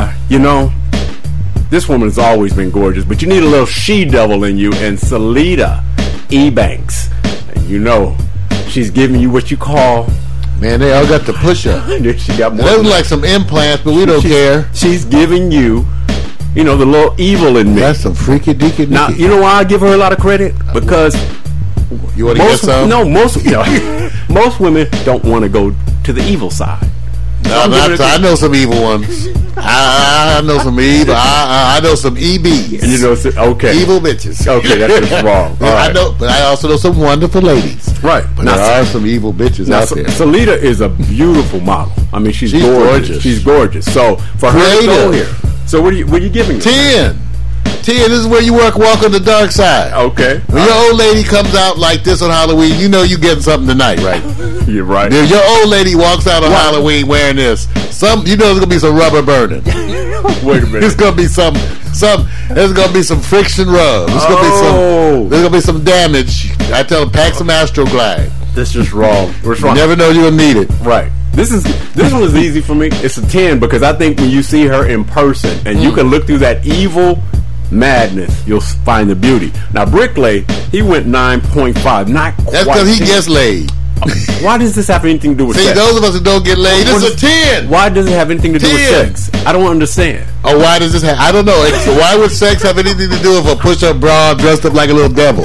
This woman has always been gorgeous, but you need a little she-devil in you, and Salida Ebanks. She's giving you what you call... Man, they all got the push-up. She got more. They look like some implants, but we don't care. She's giving you, the little evil in me. That's some freaky deaky. Now, you know why I give her a lot of credit? Because... You want to get some? No, most women don't want to go to the evil side. No, I know some evil ones. I know some evil. I know some EBs. Okay. Evil bitches. Okay, that's just wrong. Right. I know, but I also know some wonderful ladies. Right. But there are some evil bitches out there. Salida is a beautiful model. I mean, she's gorgeous. She's gorgeous. So for her to go here. So what are you giving her? 10. 10, this is where you walk on the dark side. Okay. When your old lady comes out like this on Halloween, you know you getting something tonight, right? You're right. If your old lady walks out on Halloween wearing this, there's gonna be some rubber burning. Wait a minute. There's gonna be there's gonna be some friction rub. There's gonna be some damage. I tell them pack some Astroglide. That's just wrong. What's wrong? You never know you'll need it. Right. This one is easy for me. It's a 10 because I think when you see her in person and you can look through that evil madness, you'll find the beauty. Now Bricklay, he went 9.5. Not quite. That's because he gets laid. Why does this have anything to do with sex? Those of us who don't get laid, this is a 10. Why does it have anything to do with sex? I don't understand. Oh, why does this have... I don't know. So why would sex have anything to do with a push-up bra dressed up like a little devil?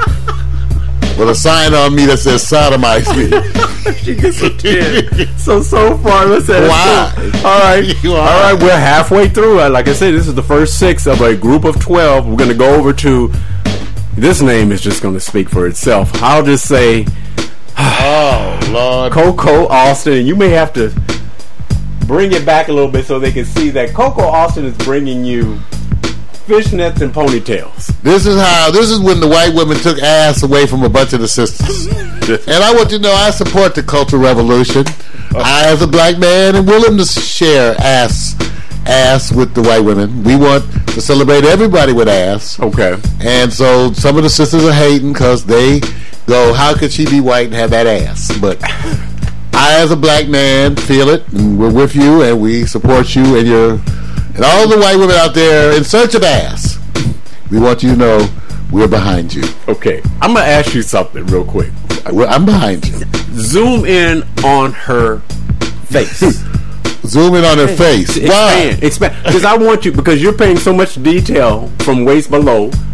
With a sign on me that says sodomize me. She gets a 10. So far, let's say... Why? All right, we're halfway through. Like I said, this is the first 6 of a group of 12. We're going to go over to... This name is just going to speak for itself. I'll just say... Oh, Lord. Coco Austin. And you may have to bring it back a little bit so they can see that Coco Austin is bringing you fishnets and ponytails. This is when the white women took ass away from a bunch of the sisters. And I want you to know I support the cultural revolution. I, as a black man, am willing to share ass with the white women. We want to celebrate everybody with ass. Okay. And so some of the sisters are hating because they go, how could she be white and have that ass? But I, as a black man, feel it, and we're with you, and we support you and all the white women out there in search of ass. We want you to know we're behind you. Okay. I'm going to ask you something real quick. I'm behind you. Zoom in on her face. Zoom in on her face. Why? Expand. Because I want you, because you're paying so much detail from waist below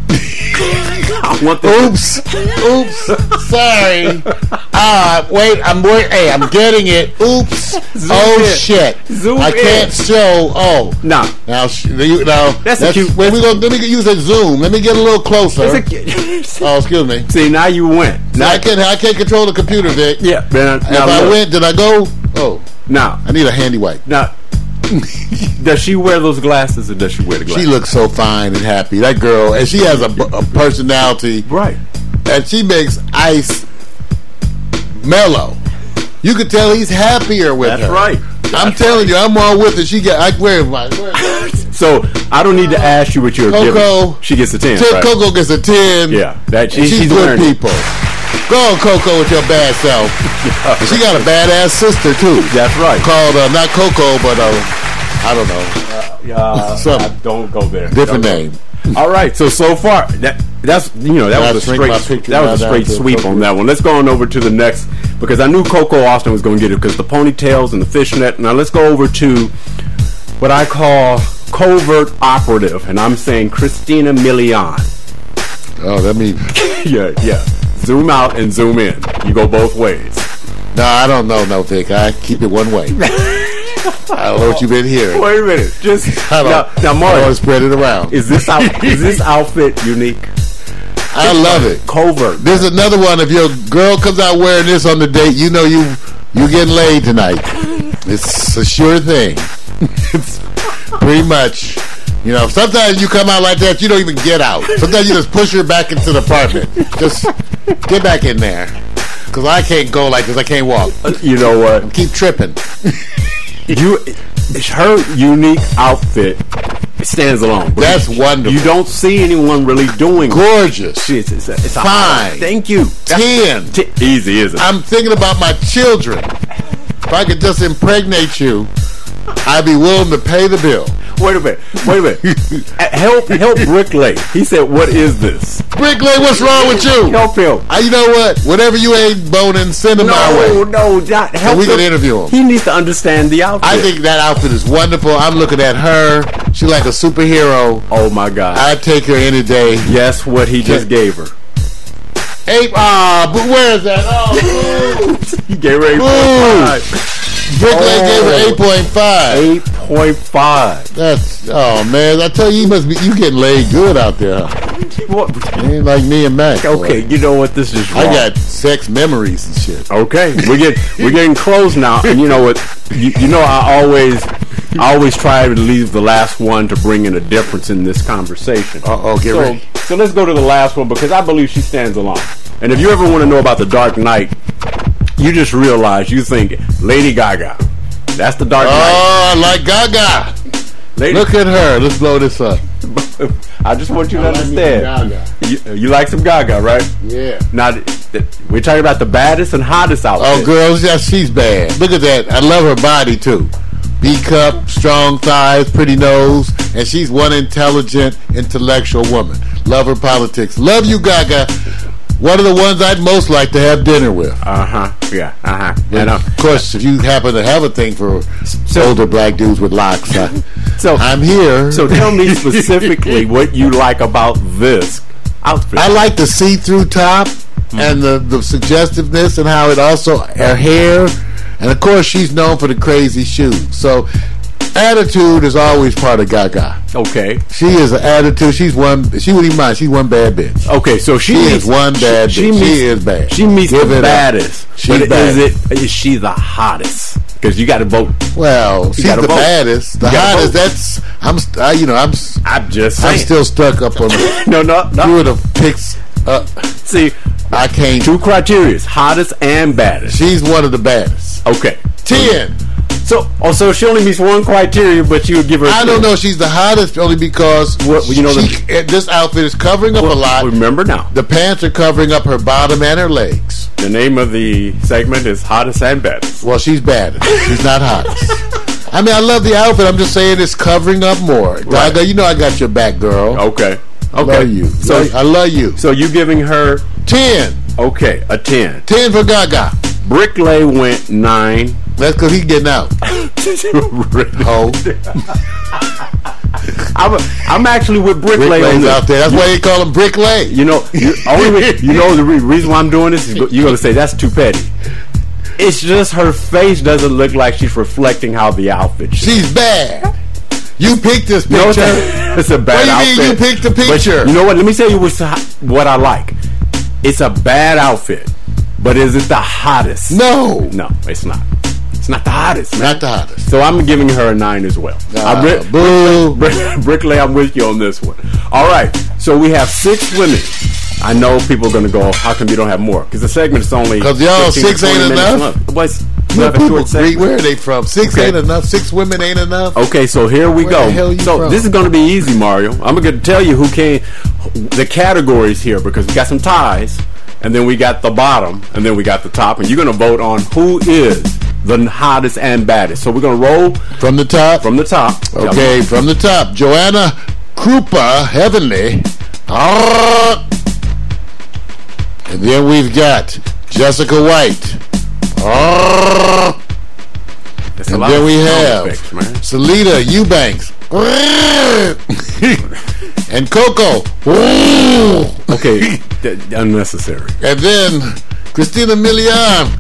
I want this. Oops. Sorry. Wait. I'm getting it. Oops. Shit. I can't show. Oh. No. Now, that's a cute. Let me use a zoom. Let me get a little closer. Excuse me. See, now you went. Now I can't control the computer, Vic. Yeah. Man, if I went, did I go? Oh. Now. I need a handy wipe. Now. Does she wear those glasses or does she wear the glasses? She looks so fine and happy. That girl, and she has a personality. Right. And she makes Ice mellow. You can tell he's happier with her. That's right. I'm telling you, I'm all with it. Where am I? So I don't need to ask you what you're Coco, giving. She gets a 10. Right? Coco gets a 10. Yeah. She's good people. Go on, Coco, with your bad self. She got a badass sister too. That's right. Called not Coco, but I don't know. Don't go there. Different name. All right. So far that was a straight sweep on that one. Let's go on over to the next, because I knew Coco Austin was going to get it because the ponytails and the fishnet. Now let's go over to what I call covert operative, and I'm saying Christina Milian. Oh, that means yeah. Zoom out and zoom in. You go both ways. No, I don't know, Vic. I keep it one way. I don't know what you've been hearing. Wait a minute. Now, Mark, I don't spread it around. Is this outfit unique? I love it. Covert. There's another one. If your girl comes out wearing this on the date, you know you getting laid tonight. It's a sure thing. It's pretty much. You know, sometimes you come out like that, you don't even get out. Sometimes you just push her back into the apartment. Just get back in there. Because I can't go like this. I can't walk. You know what? I keep tripping. Her unique outfit stands alone. That's wonderful. You don't see anyone really doing gorgeous. It's fine. Thank you. 10. Easy, isn't it? I'm thinking about my children. If I could just impregnate you, I'd be willing to pay the bill. Wait a minute. Help Bricklay. He said, "What is this?" Bricklay, what's wrong with you? Help him. You know what? Whatever you ain't boning, send him my way. No, help so we can interview him. He needs to understand the outfit. I think that outfit is wonderful. I'm looking at her. She's like a superhero. Oh my God! I'd take her any day. Guess what he just gave her? But where is that? Oh, he gave her 8.5. Bricklay gave her 8.5. 8.5. That's man! I tell you, you getting laid good out there. Huh? Ain't like me and Mac. Okay, you know what? This is wrong. I got sex memories and shit. Okay, we're getting close now, and you know what? You know I always try to leave the last one to bring in a difference in this conversation. Get ready. So let's go to the last one because I believe she stands alone. And if you ever want to know about The Dark Knight, you just realize you think Lady Gaga. That's The Dark Knight. Oh, I like Gaga. Look at her. Let's blow this up. I just want you to understand. You like some Gaga, right? Yeah. Now, we're talking about the baddest and hottest outfit. Oh, girls, yeah, she's bad. Look at that. I love her body, too. B-cup, strong thighs, pretty nose, and she's one intelligent, intellectual woman. Love her politics. Love you, Gaga. One of the ones I'd most like to have dinner with. Yeah. And of course, if you happen to have a thing for older black dudes with locks, I'm here. So tell me specifically what you like about this outfit. I like the see-through top and the suggestiveness and how it also, her hair, and of course she's known for the crazy shoes. So attitude is always part of Gaga. Okay. She is an attitude. She wouldn't even mind. She's one bad bitch. Okay, so she is one bad bitch. She is bad. She meets the baddest. She's bad. Is she the hottest? Because you got to vote. Well, she's the baddest. The hottest. That's I'm just saying. I'm still stuck up on no. You would have picked up. See, I can't. 2 criteria: hottest and baddest. She's one of the baddest. Okay. 10. So she only meets 1 criteria, but you would give her. I don't know. She's the hottest only because this outfit is covering up a lot. Remember now, the pants are covering up her bottom and her legs. The name of the segment is Hottest and Baddest. Well, she's baddest. She's not hottest. I mean, I love the outfit. I'm just saying it's covering up more. Right. Gaga, you know I got your back, girl. Okay. I love you. So I love you. So you giving her 10? Okay, a 10. 10 for Gaga. Bricklay went 9. That's because he's getting out. I'm actually with Brick Lay on this. Out there. That's why they call him Brick Lay. You know, the reason why I'm doing this is you're going to say that's too petty. It's just her face doesn't look like she's reflecting how the outfit should. She's bad. You picked this picture. No, it's a bad outfit. What do you mean you picked the picture? But you know what? Let me tell you what I like. It's a bad outfit, but is it the hottest? No, it's not. It's not the hottest. Man. Not the hottest. So I'm giving her a 9 as well. Boo. Brick Lay, I'm with you on this one. All right. So we have 6 women. I know people are going to go, how come you don't have more? Because the segment is only... Because y'all 6 ain't enough? Where are they from? 6 ain't enough? 6 women ain't enough? Okay, so here we go. Where the hell you from? This is going to be easy, Mario. I'm going to tell you who came... The categories here, because we got some ties, and then we got the bottom, and then we got the top, and you're going to vote on who is the hottest and baddest. So we're going to roll... From the top? From the top. Okay, from the top. Joanna Krupa, Heavenly. And then we've got Jessica White. And then we have Salida Eubanks. And Coco. Okay, unnecessary. And then Christina Milian.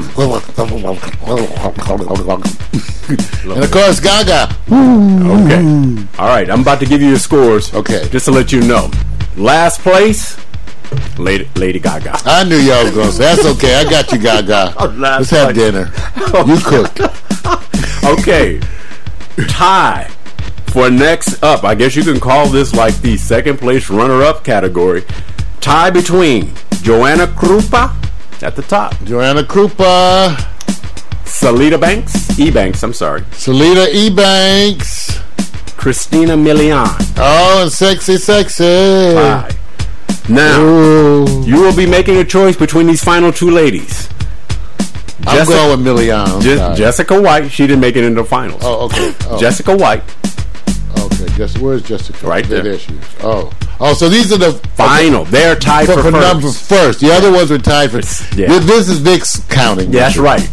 And of course Gaga. Okay. All right, I'm about to give you your scores. Okay. Just to let you know. Last place, Lady Gaga. I knew y'all was going to say. That's okay. I got you, Gaga. Let's have dinner. You cook. Okay. Tie for next up. I guess you can call this like the second place runner-up category. Tie between Joanna Krupa at the top. Joanna Krupa. Salida Ebanks, I'm sorry. Salida Ebanks. Christina Milian. Oh, and sexy. Tie. Now, you will be making a choice between these final 2 ladies. I'm going with Milian. Jessica White. She didn't make it into the finals. Oh, okay. Jessica White. Okay. Where's Jessica? Right there. There she is. Oh, so these are the final. They're tied for number first. The other ones were tied for. Yeah. This is Vic's counting. Yeah, that's right.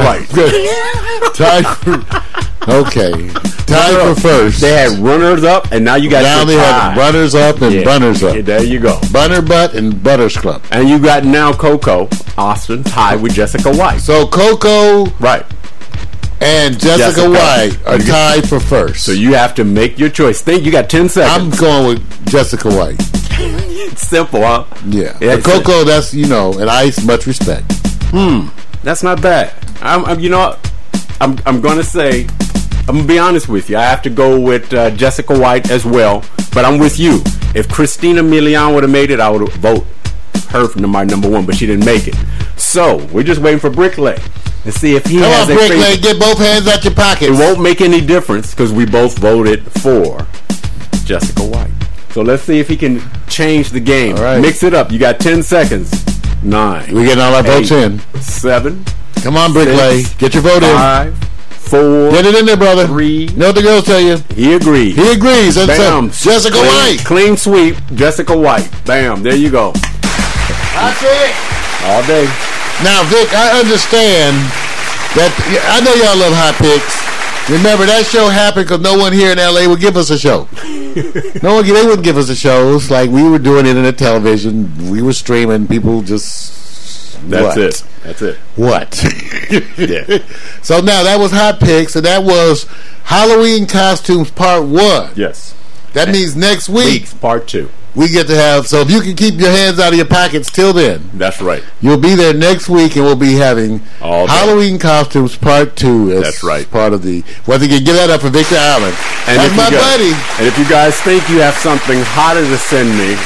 Tied for. Okay. Tied for first. They had runners up, and now you got now they have runners up and bunners up. Yeah, there you go. Bunner butt and butters club. And you got now Coco Austin tied with Jessica White. So Coco, right, and Jessica White are tied for first. So you have to make your choice. Think you got 10 seconds. I'm going with Jessica White. It's simple, huh? Yeah. But Coco, that's and Ice, much respect. That's not bad. I'm going to say. I'm going to be honest with you. I have to go with Jessica White as well. But I'm with you. If Christina Milian would have made it, I would vote her for my number 1. But she didn't make it. So, we're just waiting for Brick Lay. And see if he has Brick Lay, get both hands out your pockets. It won't make any difference because we both voted for Jessica White. So, let's see if he can change the game. All right. Mix it up. You got 10 seconds. 9. We're getting all our votes in. 7. Come on, Brick Lay. Get your vote 5, in. 4. Get it in there, brother. 3. You know what the girls tell you? He agrees. That's Bam. Jessica White. Clean sweep. Jessica White. Bam. There you go. That's it. All day. Now, Vic, I understand that. I know y'all love hot picks. Remember, that show happened because no one here in L.A. would give us a show. They wouldn't give us a show. It's like we were doing internet television. We were streaming. People just... That's it. What? Yeah. So now that was hot picks, and that was Halloween costumes part 1. Yes. That means next week, part 2. We get to have. So if you can keep your hands out of your pockets till then, that's right. You'll be there next week, and we'll be having Halloween costumes part 2. That's right. Part of the. Whether you can get that up for Victor Allen. And that's my buddy. And if you guys think you have something hotter to send me,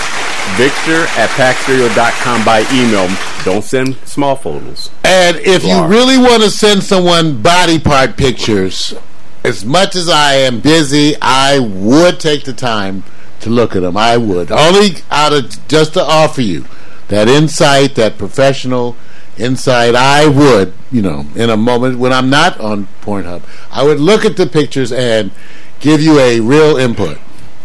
Victor@packstereo.com by email. Don't send small photos. And if you really want to send someone body part pictures, as much as I am busy, I would take the time to look at them. I would. Only out of just to offer you that insight, that professional insight. I would, in a moment when I'm not on Pornhub, I would look at the pictures and give you a real input.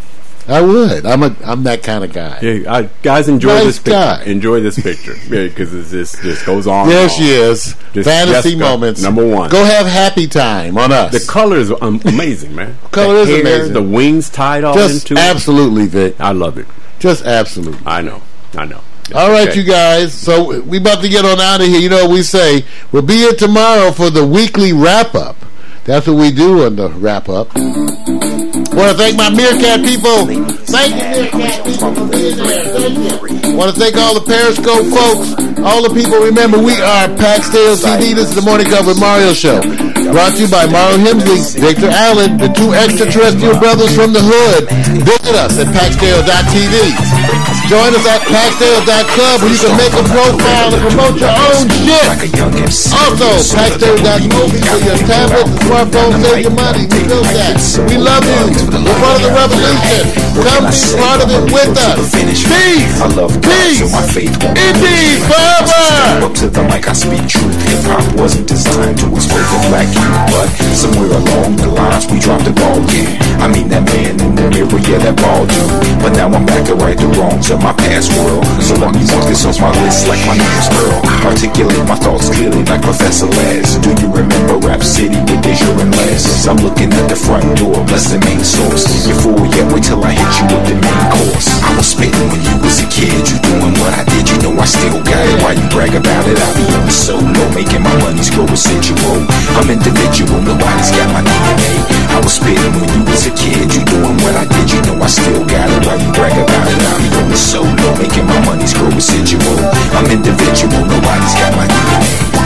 I would. I'm that kind of guy. Yeah, guys, enjoy this picture. Enjoy this picture because it just goes on. There she is. Fantasy Jessica, moments. Number one. Go have happy time on us. The color is amazing, man. Color is amazing. The wings tied all just into absolutely, Vic. I love it. Just absolutely. I know. All right, you guys. So we about to get on out of here. You know what we say? We'll be here tomorrow for the weekly wrap-up. That's what we do on the wrap-up. Want to thank my Meerkat people. Thank you, Meerkat people, for being there. Thank you. Want to thank all the Periscope folks. All the people. Remember, we are Pax Tale TV. This is the Morning Cover with Mario Show. Brought to you by Mario Hemsley, Victor Allen, the two extraterrestrial brothers from the hood. Visit us at PaxTale.tv. Join us at PaxTale.club where you can make a profile and promote your own shit. Also, PaxTale.movie for your tablets and smartphones. Save your money. We built that. We love you. We're part of the revolution. Come be part of it with us. Peace. Peace. Indeed. Forever. Up to the mic, I speak truth. Hip-hop wasn't designed to expose the black youth, but somewhere along the lines we dropped the ball. Yeah, I mean that man in the mirror, yeah, that ball dude. But now I'm back to right the wrongs of my past world. So long you walk this off my list like my name's Earl. Articulate my thoughts clearly like Professor Les. Do you remember Rap City with Deja and Les? I'm looking at the front door, bless the main source. You're fool yet, wait till I hit you with the main course. I was spitting when you was a kid, you doing what I did, you know I still got it. Why you brag about it? I be on the solo, making my money's grow residual. I'm individual, nobody's got my DNA. I was spitting when you was a kid, you doing what I did, you know I still got it. Why you brag about it? I be on the solo, making my money's grow residual. I'm individual, nobody's got my DNA.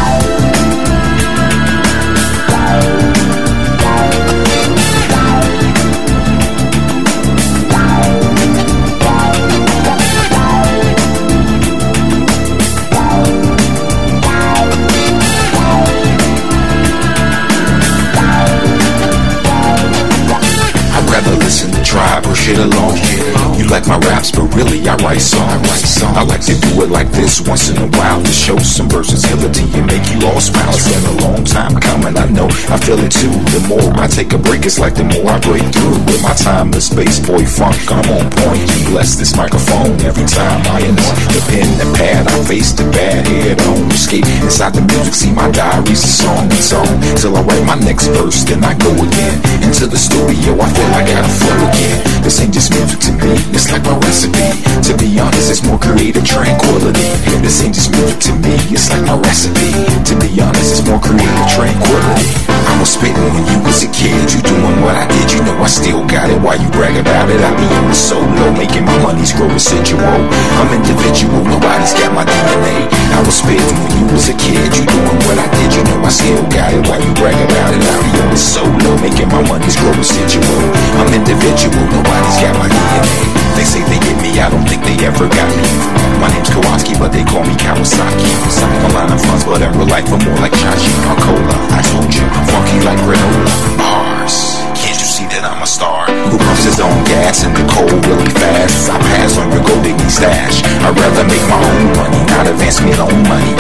Listen to Tribe or shit alone. You like my raps, but really I write songs. I like to do it like this once in a while to show some versatility and make you all smile. It's been a long time coming, I know, I feel it too. The more I take a break, it's like the more I break through. With my timeless space boy funk, I'm on point. You bless this microphone every time I anoint the pen and pad. I face the bad head on escape inside the music. See my diary's a song and song till I write my next verse, then I go again into the studio. I feel like I gotta flow again. This ain't just music to me, it's like my recipe. To be honest, it's more creative tranquility. This ain't just music to me, it's like my recipe. To be honest, it's more creative tranquility. I was spitting when you was a kid, you doing what I did, you know I still got it. Why you brag about it? I be on the solo, making my money's grow residual. I'm individual, nobody's got my DNA. I was spitting when you was a kid, you doing what I did, you know I still got it. Why you brag about it? I be on the solo, making my money's grow residual. I'm individual, nobody's got my DNA. They say they get me, I don't think they ever got me. My name's Kowalski, but they call me Kawasaki. My line of funds, but in real life I'm more like Chachi Coca-Cola. I told you, I'm funky like granola. Bars, can't you see that I'm a star? Who pumps his own gas in the cold really fast? I pass on your gold digging stash. I'd rather make my own money, not advance me own money.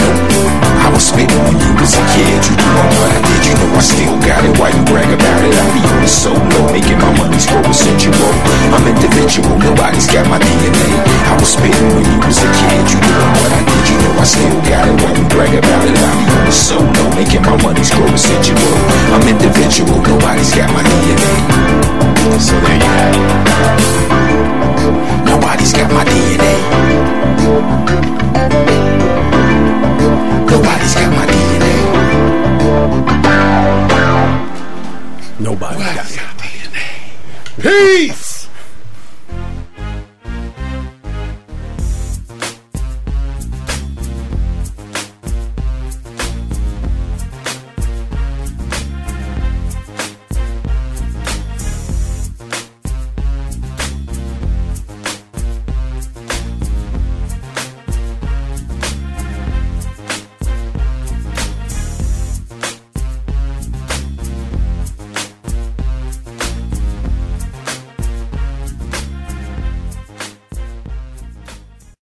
I was spitting when you was a kid, you doing what I did, you know I still got it. Why you brag about it? I be on the solo, making my money's grow residual. I'm individual, nobody's got my DNA. I was spitting when you was a kid, you doing what I did, you know I still got it. Why you brag about it? I be on the solo, making my money's grow residual. I'm individual, nobody's got my DNA. So there you have it. Nobody's got my DNA. Nobody's got my DNA. Nobody's got my DNA. Peace.